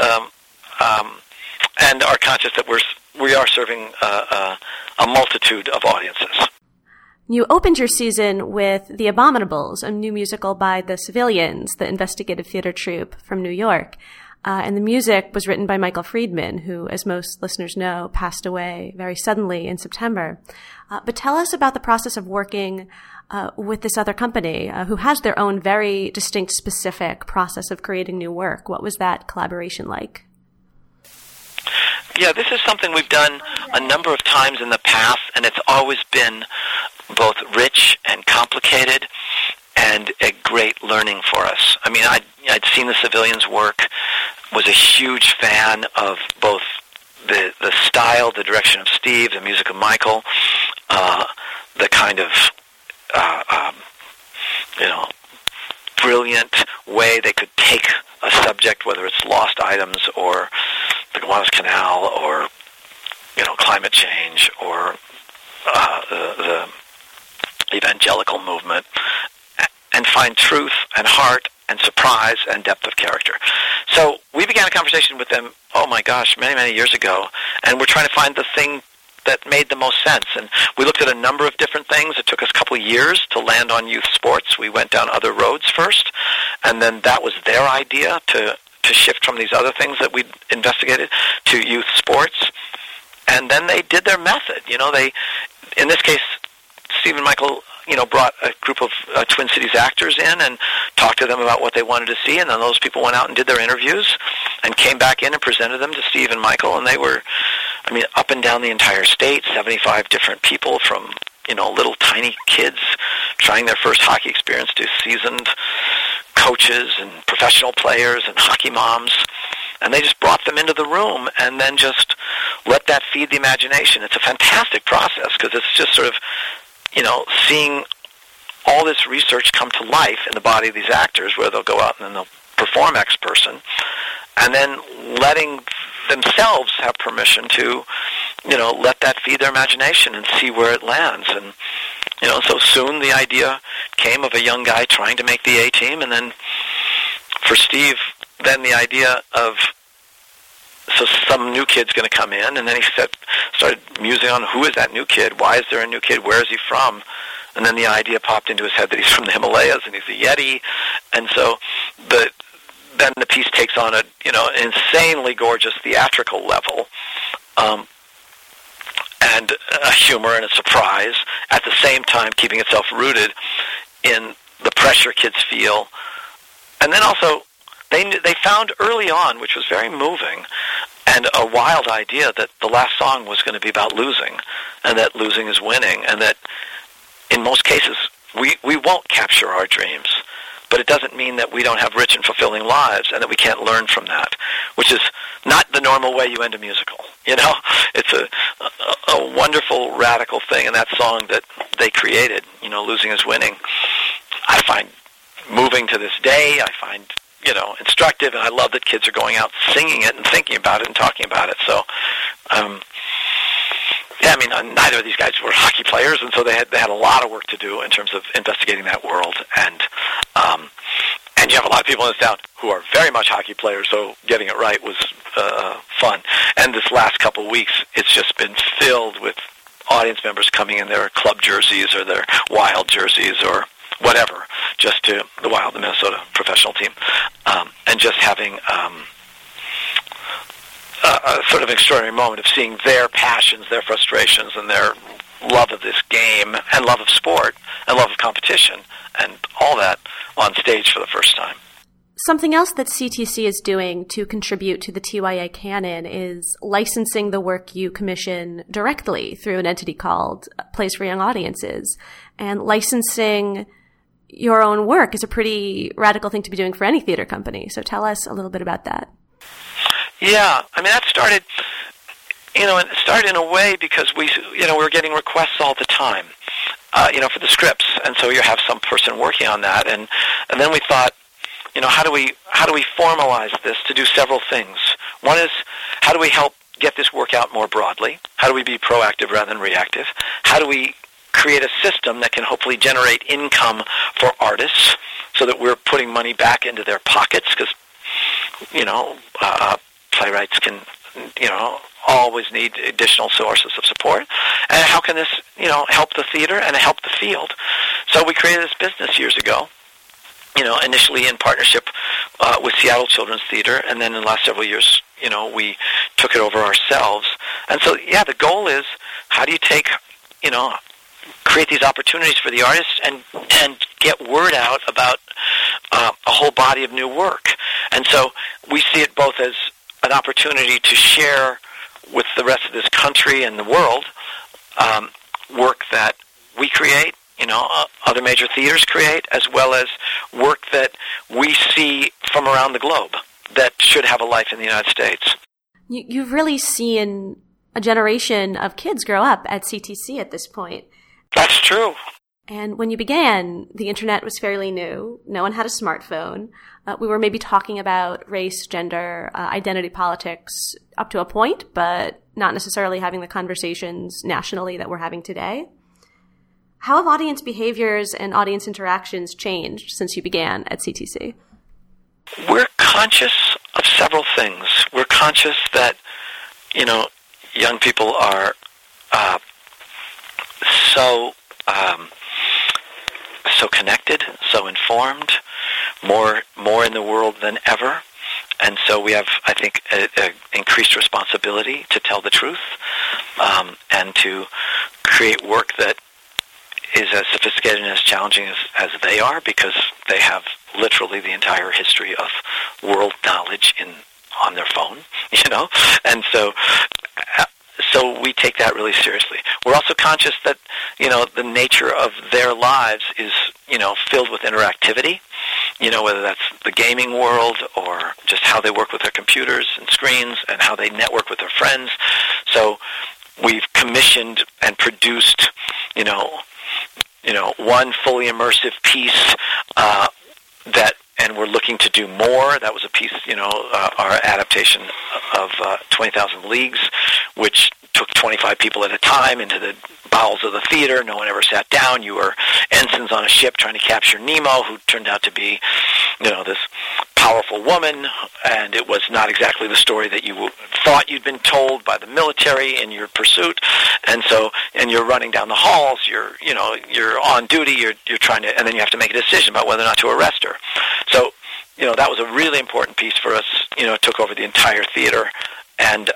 are conscious that we are serving a multitude of audiences. You opened your season with The Abominables, a new musical by The Civilians, the investigative theater troupe from New York. And the music was written by Michael Friedman, who, as most listeners know, passed away very suddenly in September. But tell us about the process of working with this other company, who has their own very distinct, specific process of creating new work. What was that collaboration like? Yeah, this is something we've done a number of times in the past, and it's always been both rich and complicated and a great learning for us. I mean, I'd seen the Civilians' work, was a huge fan of both the style, the direction of Steve, the music of Michael, the kind of brilliant way they could take a subject, whether it's lost items or the Gowanus Canal or climate change or the evangelical movement, and find truth and heart and surprise and depth of character. So we began a conversation with them, oh my gosh, many, many years ago, and we're trying to find the thing that made the most sense. And we looked at a number of different things. It took us a couple of years to land on youth sports. We went down other roads first, and then that was their idea to shift from these other things that we'd investigated to youth sports. And then they did their method. In this case, Steve and Michael, brought a group of Twin Cities actors in and talked to them about what they wanted to see, and then those people went out and did their interviews and came back in and presented them to Steve and Michael, and they were, up and down the entire state, 75 different people from, little tiny kids trying their first hockey experience to seasoned coaches and professional players and hockey moms, and they just brought them into the room and then just let that feed the imagination. It's a fantastic process because it's just sort of, seeing all this research come to life in the body of these actors, where they'll go out and then they'll perform X person, and then letting themselves have permission to, let that feed their imagination and see where it lands. And, so soon the idea came of a young guy trying to make the A-team, and then for Steve, then the idea of, so some new kid's going to come in, and then he started musing on who is that new kid, why is there a new kid, where is he from? And then the idea popped into his head that he's from the Himalayas and he's a Yeti, and so then the piece takes on an insanely gorgeous theatrical level, and a humor and a surprise, at the same time keeping itself rooted in the pressure kids feel. And then also, they found early on, which was very moving, and a wild idea, that the last song was going to be about losing, and that losing is winning, and that in most cases we won't capture our dreams, but it doesn't mean that we don't have rich and fulfilling lives and that we can't learn from that, which is not the normal way you end a musical. It's a wonderful, radical thing, and that song that they created, Losing is Winning, I find moving to this day. I find instructive, and I love that kids are going out singing it and thinking about it and talking about it. So, neither of these guys were hockey players, and so they had a lot of work to do in terms of investigating that world. And you have a lot of people in this town who are very much hockey players, so getting it right was fun. And this last couple of weeks, it's just been filled with audience members coming in their club jerseys or their Wild jerseys or whatever, just to the Wild, the Minnesota professional team, and just having a sort of extraordinary moment of seeing their passions, their frustrations, and their love of this game, and love of sport, and love of competition, and all that on stage for the first time. Something else that CTC is doing to contribute to the TYA canon is licensing the work you commission directly through an entity called Plays for Young Audiences. And licensing your own work is a pretty radical thing to be doing for any theater company. So tell us a little bit about that. Yeah, that started, and it started in a way because we were getting requests all the time, for the scripts, and so you have some person working on that, and then we thought, how do we formalize this to do several things? One is, how do we help get this work out more broadly? How do we be proactive rather than reactive? How do we create a system that can hopefully generate income for artists so that we're putting money back into their pockets? Because, playwrights can, always need additional sources of support. And how can this, help the theater and help the field? So we created this business years ago, initially in partnership with Seattle Children's Theater, and then in the last several years, we took it over ourselves. And so, the goal is, how do you create these opportunities for the artists and get word out about a whole body of new work? And so we see it both as an opportunity to share with the rest of this country and the world work that we create, other major theaters create, as well as work that we see from around the globe that should have a life in the United States. You've really seen a generation of kids grow up at CTC at this point. That's true. And when you began, the internet was fairly new. No one had a smartphone. We were maybe talking about race, gender, identity politics up to a point, but not necessarily having the conversations nationally that we're having today. How have audience behaviors and audience interactions changed since you began at CTC? We're conscious of several things. We're conscious that, young people are so connected, so informed, more in the world than ever. And so we have, I think, an increased responsibility to tell the truth and to create work that is as sophisticated and as challenging as they are, because they have literally the entire history of world knowledge on their phone, And so we take that really seriously. We're also conscious that, the nature of their lives is, filled with interactivity, whether that's the gaming world or just how they work with their computers and screens and how they network with their friends. So we've commissioned and produced, one fully immersive piece and we're looking to do more. That was a piece, our adaptation of 20,000 Leagues, which took 25 people at a time into the bowels of the theater. No one ever sat down. You were ensigns on a ship trying to capture Nemo, who turned out to be, this powerful woman, and it was not exactly the story that you thought you'd been told by the military in your pursuit. And you're running down the halls, you're on duty, you're trying to, and then you have to make a decision about whether or not to arrest her. So, that was a really important piece for us. It took over the entire theater, and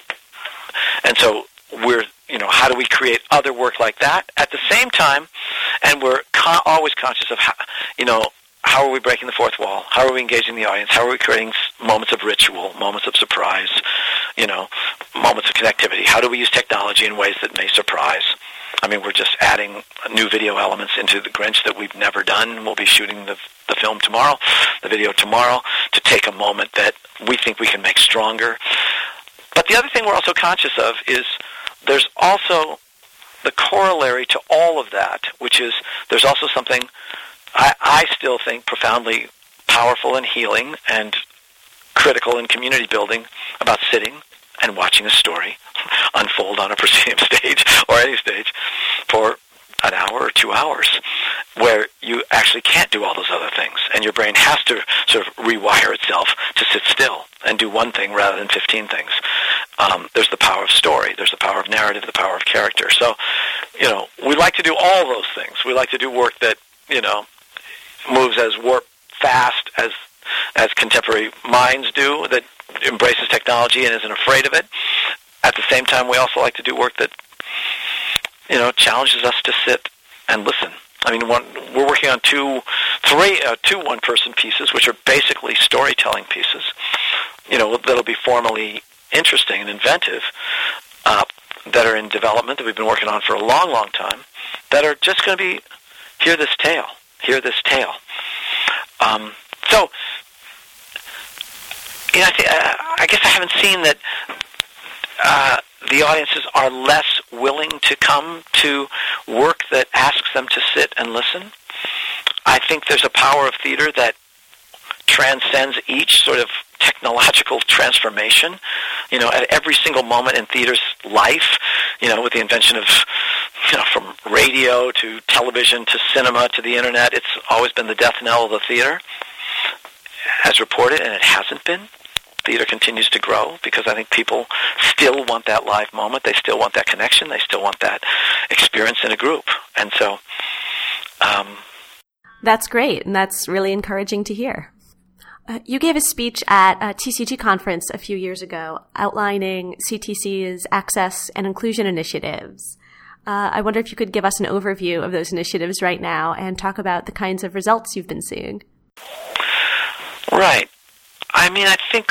so we're, how do we create other work like that at the same time? And we're always conscious of how are we breaking the fourth wall? How are we engaging the audience? How are we creating moments of ritual, moments of surprise, moments of connectivity? How do we use technology in ways that may surprise? I mean, we're just adding new video elements into The Grinch that we've never done. We'll be shooting the film tomorrow, the video tomorrow, to take a moment that we think we can make stronger. But the other thing we're also conscious of is there's also the corollary to all of that, which is there's also something I still think profoundly powerful and healing and critical in community building about sitting and watching a story unfold on a proscenium stage or any stage for an hour or 2 hours, where you actually can't do all those other things, and your brain has to sort of rewire itself to sit still and do one thing rather than 15 things. There's the power of story, there's the power of narrative, the power of character. So, we like to do all those things. We like to do work that, moves as warp fast as contemporary minds do, that embraces technology and isn't afraid of it. At the same time, we also like to do work that, challenges us to sit and listen. I mean, we're working on two one-person pieces, which are basically storytelling pieces, that'll be formally interesting and inventive, that are in development, that we've been working on for a long, long time, that are just going to be, hear this tale. So, I guess I haven't seen that the audiences are less willing to come to work that asks them to sit and listen. I think there's a power of theater that transcends each sort of technological transformation, at every single moment in theater's life, with the invention of, from radio to television to cinema to the internet, it's always been the death knell of the theater, as reported, and it hasn't been. Theater continues to grow because I think people still want that live moment. They still want that connection. They still want that experience in a group. And so... That's great, and that's really encouraging to hear. You gave a speech at a TCG conference a few years ago outlining CTC's access and inclusion initiatives. I wonder if you could give us an overview of those initiatives right now and talk about the kinds of results you've been seeing. Right. I mean, I think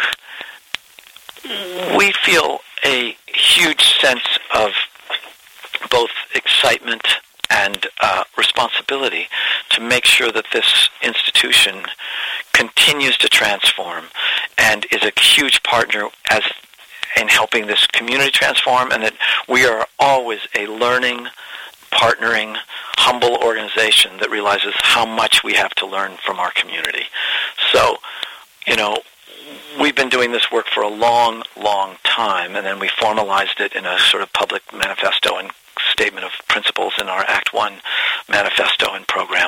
we feel a huge sense of both excitement and responsibility to make sure that this institution continues to transform and is a huge partner in helping this community transform, and that we are always a learning, partnering, humble organization that realizes how much we have to learn from our community. So, we've been doing this work for a long, long time, and then we formalized it in a sort of public manifesto and statement of principles in our Act One manifesto and program,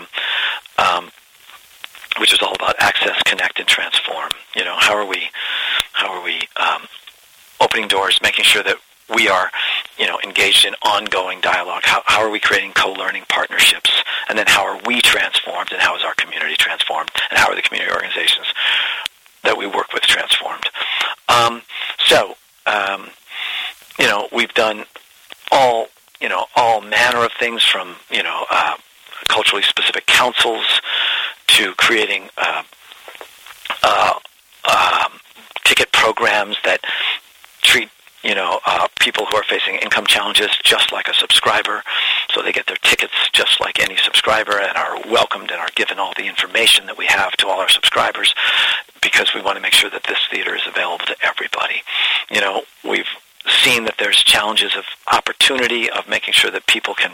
which is all about access, connect, and transform. How are we opening doors, making sure that we are, engaged in ongoing dialogue? How are we creating co-learning partnerships? And then how are we transformed, and how is our community transformed? And how are the community organizations that we work with transformed? We've done all manner of things from, culturally specific councils to creating ticket programs that treat people who are facing income challenges just like a subscriber, so they get their tickets just like any subscriber and are welcomed and are given all the information that we have to all our subscribers, because we want to make sure that this theater is available to everybody. We've seen that there's challenges of opportunity, of making sure that people can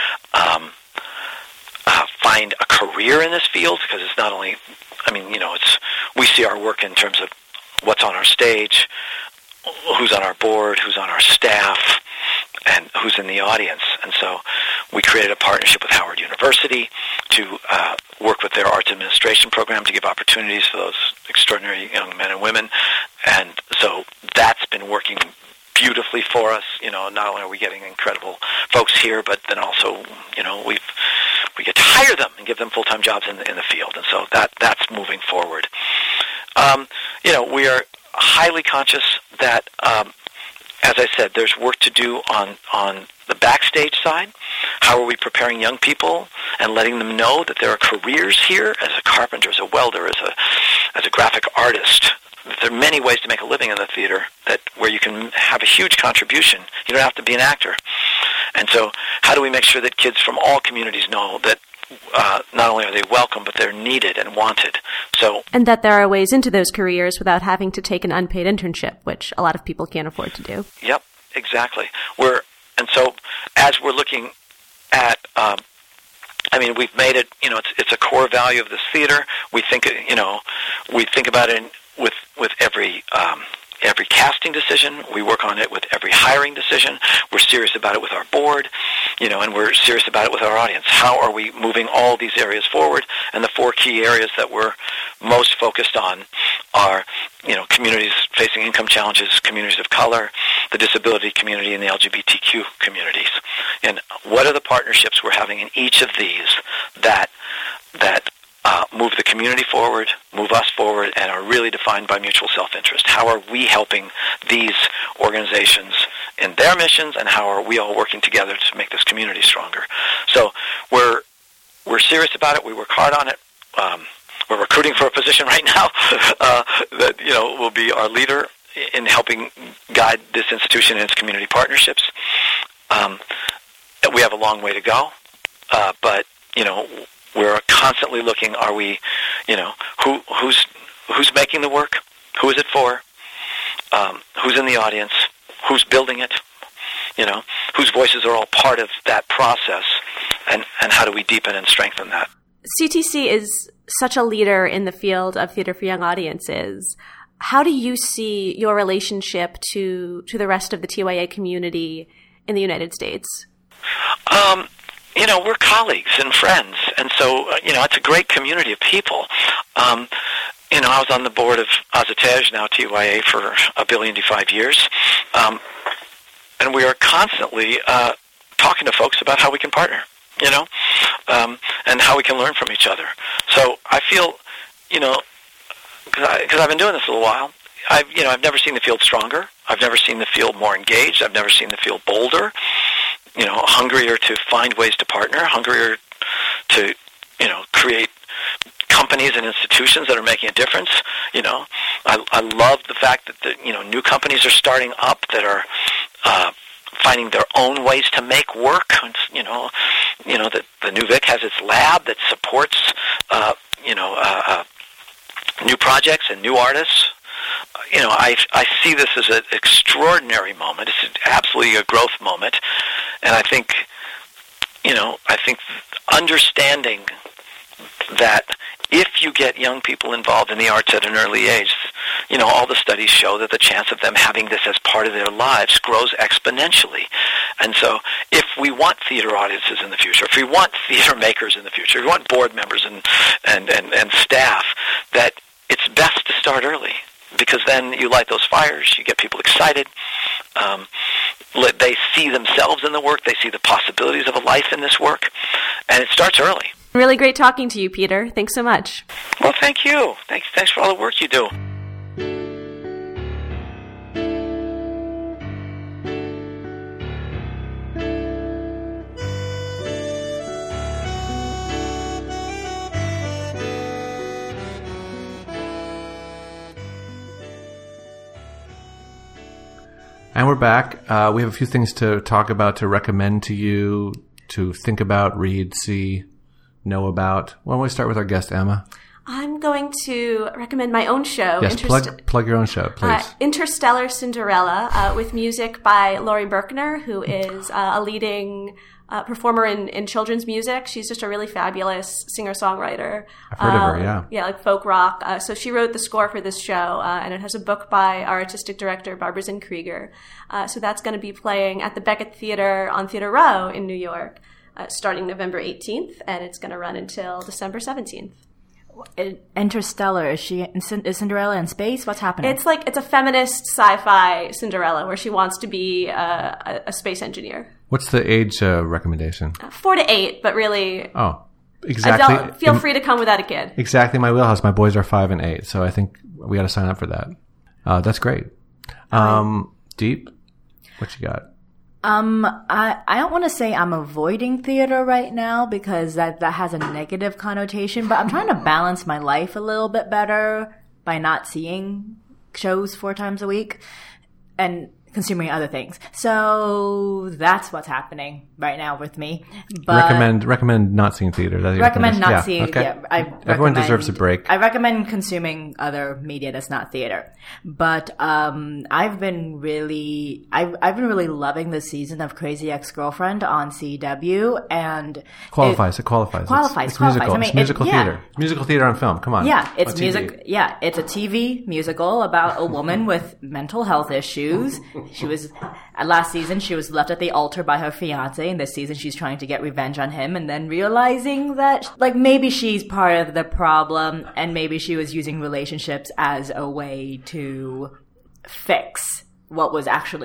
find a career in this field, because it's not only, we see our work in terms of what's on our stage, who's on our board, who's on our staff, and who's in the audience. And so we created a partnership with Howard University to work with their arts administration program to give opportunities for those extraordinary young men and women. And so that's been working beautifully for us. Not only are we getting incredible folks here, but then also, we get to hire them and give them full-time jobs in the field. And so that's moving forward. We are highly conscious that, as I said, there's work to do on the backstage side. How are we preparing young people and letting them know that there are careers here as a carpenter, as a welder, as a graphic artist? There are many ways to make a living in the theater where you can have a huge contribution. You don't have to be an actor. And so how do we make sure that kids from all communities know that not only are they welcome, but they're needed and wanted? And that there are ways into those careers without having to take an unpaid internship, which a lot of people can't afford to do. Yep, exactly. And so as we're looking at, we've made it, it's a core value of this theater. We think about it with every casting decision. We work on it with every hiring decision. We're serious about it with our board, and we're serious about it with our audience. How are we moving all these areas forward? And the four key areas that we're most focused on are, communities facing income challenges, communities of color, the disability community, and the LGBTQ communities. And what are the partnerships we're having in each of these that move the community forward, move us forward, and are really defined by mutual self-interest? How are we helping these organizations in their missions, and how are we all working together to make this community stronger? So we're serious about it. We work hard on it. We're recruiting for a position right now that will be our leader in helping guide this institution in its community partnerships. We have a long way to go, but we're constantly looking. Are we, who's making the work? Who is it for? Who's in the audience? Who's building it? Whose voices are all part of that process? And how do we deepen and strengthen that? CTC is such a leader in the field of theater for young audiences. how do you see your relationship to the rest of the TYA community in the United States? We're colleagues and friends, and so, it's a great community of people. I was on the board of Azotage, now TYA, for 1,055 years, and we are constantly talking to folks about how we can partner, and how we can learn from each other. So I feel, because I've been doing this a little while, I've never seen the field stronger. I've never seen the field more engaged. I've never seen the field bolder, hungrier to find ways to partner, hungrier to, create companies and institutions that are making a difference. I love the fact that new companies are starting up that are finding their own ways to make work. That the New Vic has its lab that supports new projects and new artists. I see this as an extraordinary moment. It's absolutely a growth moment, and I think understanding that if you get young people involved in the arts at an early age, all the studies show that the chance of them having this as part of their lives grows exponentially. And so if we want theater audiences in the future, if we want theater makers in the future, if we want board members and staff, that it's best to start early, because then you light those fires, you get people excited, they see themselves in the work, they see the possibilities of a life in this work, and it starts early. Really great talking to you, Peter. Thanks so much. Well, thank you. Thanks for all the work you do. And we're back. We have a few things to talk about, to recommend to you, to think about, read, see, know about. Why don't we start with our guest, Emma? I'm going to recommend my own show. Yes, plug your own show, please. Interstellar Cinderella, with music by Laurie Berkner, who is a leading performer in children's music. She's just a really fabulous singer-songwriter. I've heard of her, yeah. Yeah, like folk rock. So she wrote the score for this show, and it has a book by our artistic director, Barbara Zinn-Krieger. So that's going to be playing at the Beckett Theater on Theater Row in New York, starting November 18th, and it's going to run until December 17th. Interstellar, is Cinderella in space? What's happening? It's a feminist sci-fi Cinderella where she wants to be a space engineer. What's the age recommendation? 4 to 8, but really... Oh, exactly. Feel free to come without a kid. Exactly my wheelhouse. My boys are 5 and 8, so I think we got to sign up for that. That's great. Deep, what you got? I don't want to say I'm avoiding theater right now, because that has a negative connotation, but I'm trying to balance my life a little bit better by not seeing shows 4 times a week and consuming other things. So that's what's happening right now with me. But recommend not seeing theater. Recommend not seeing. Okay. Yeah, everyone deserves a break. I recommend consuming other media that's not theater. But I've been really loving the season of Crazy Ex-Girlfriend on CW, and it qualifies. It's musical. I mean, it's musical theater. Musical theater on film. Come on. Yeah, it's music. Yeah, it's a TV musical about a woman with mental health issues. She was last season she was left at the altar by her fiance, and this season she's trying to get revenge on him, and then realizing that maybe she's part of the problem, and maybe she was using relationships as a way to fix what's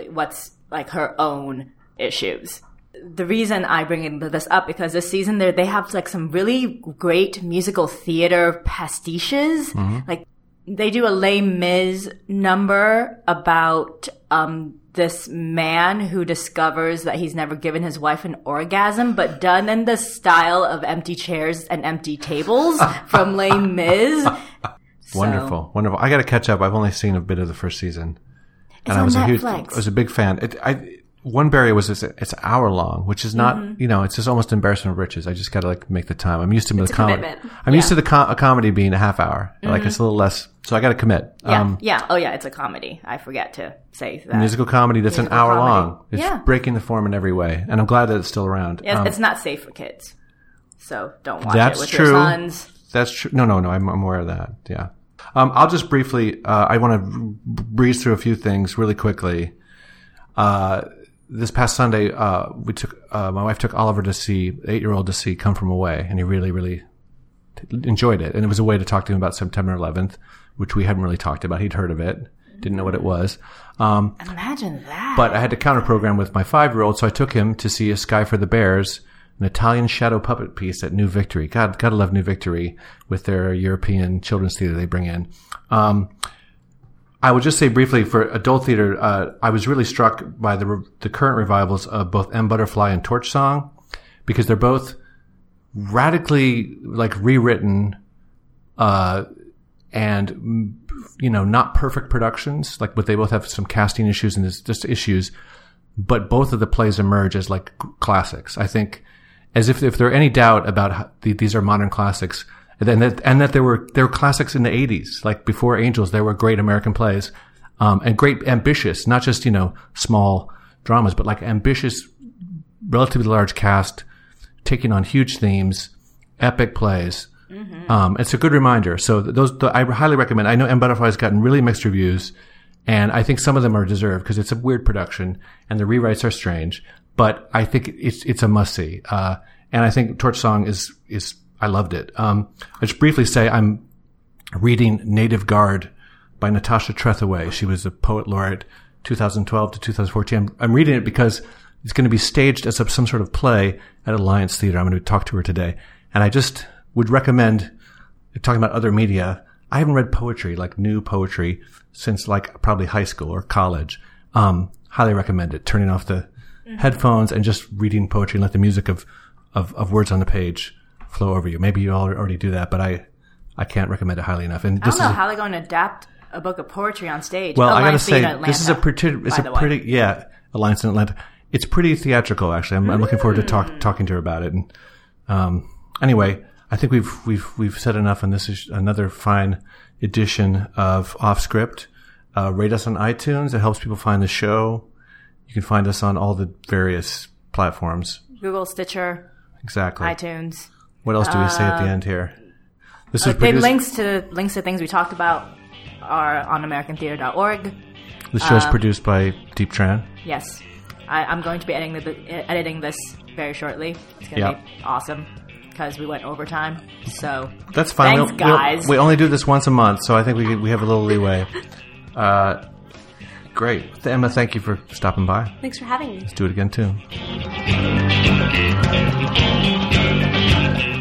her own issues. The reason I bring this up, because this season they have some really great musical theater pastiches. Mm-hmm. They do a Les Mis number about this man who discovers that he's never given his wife an orgasm, but done in the style of empty chairs and empty tables from Les Mis. Wonderful. I got to catch up. I've only seen a bit of the first season. It's on Netflix. I was a big fan. One Barrier it's an hour long, which is not, it's just almost embarrassment of riches. I just got to make the time. I'm used to the comedy. I'm used to a comedy being a half hour. Mm-hmm. It's a little less, so I got to commit. Yeah. Oh yeah, it's a comedy. I forget to say that. Musical comedy that's an hour long. It's breaking the form in every way, and I'm glad that it's still around. Yeah, it's not safe for kids, so don't watch it with your sons. That's true. No. I'm aware of that. Yeah. I'll just briefly, I want to breeze through a few things really quickly. This past Sunday, my wife took Oliver to see, 8-year-old to see Come From Away, and he really, really enjoyed it. And it was a way to talk to him about September 11th, which we hadn't really talked about. He'd heard of it, didn't know what it was. Imagine that. But I had to counter program with my 5-year-old, so I took him to see A Sky for the Bears, an Italian shadow puppet piece at New Victory. God, gotta love New Victory with their European children's theater they bring in. I would just say briefly for adult theater, I was really struck by the current revivals of both M. Butterfly and Torch Song, because they're both radically like rewritten, and not perfect productions. Like, but they both have some casting issues and just issues. But both of the plays emerge as like classics. I think, as if there were any doubt about how these are modern classics. And that there were classics in the 80s, like before Angels, there were great American plays, and great ambitious, not just, small dramas, but like ambitious, relatively large cast, taking on huge themes, epic plays. Mm-hmm. It's a good reminder. So I highly recommend. I know M. Butterfly has gotten really mixed reviews, and I think some of them are deserved because it's a weird production and the rewrites are strange, but I think it's a must see. And I think Torch Song is I loved it. I'll just briefly say I'm reading Native Guard by Natasha Trethewey. She was a poet laureate 2012 to 2014. I'm reading it because it's going to be staged as some sort of play at Alliance Theater. I'm going to talk to her today. And I just would recommend, talking about other media, I haven't read poetry, like new poetry, since like probably high school or college. Highly recommend it. Turning off the headphones and just reading poetry and let the music of words on the page flow over you. Maybe you all already do that, but I can't recommend it highly enough. And I don't know how they're going to adapt a book of poetry on stage. Well, I got to say, Atlanta, this is Alliance in Atlanta. It's pretty theatrical, actually. I'm looking forward to talking to her about it. And anyway, I think we've said enough, and this is another fine edition of Off Script. Rate us on iTunes. It helps people find the show. You can find us on all the various platforms. Google, Stitcher. Exactly. iTunes. What else do we say at the end here? This is links to things we talked about are on AmericanTheater.org. The show is produced by Deep Tran. Yes. I'm going to be editing this very shortly. It's going to be awesome because we went overtime. So that's fine. Thanks, guys. We only do this once a month, so I think we have a little leeway. Great. Emma, thank you for stopping by. Thanks for having me. Let's do it again, too.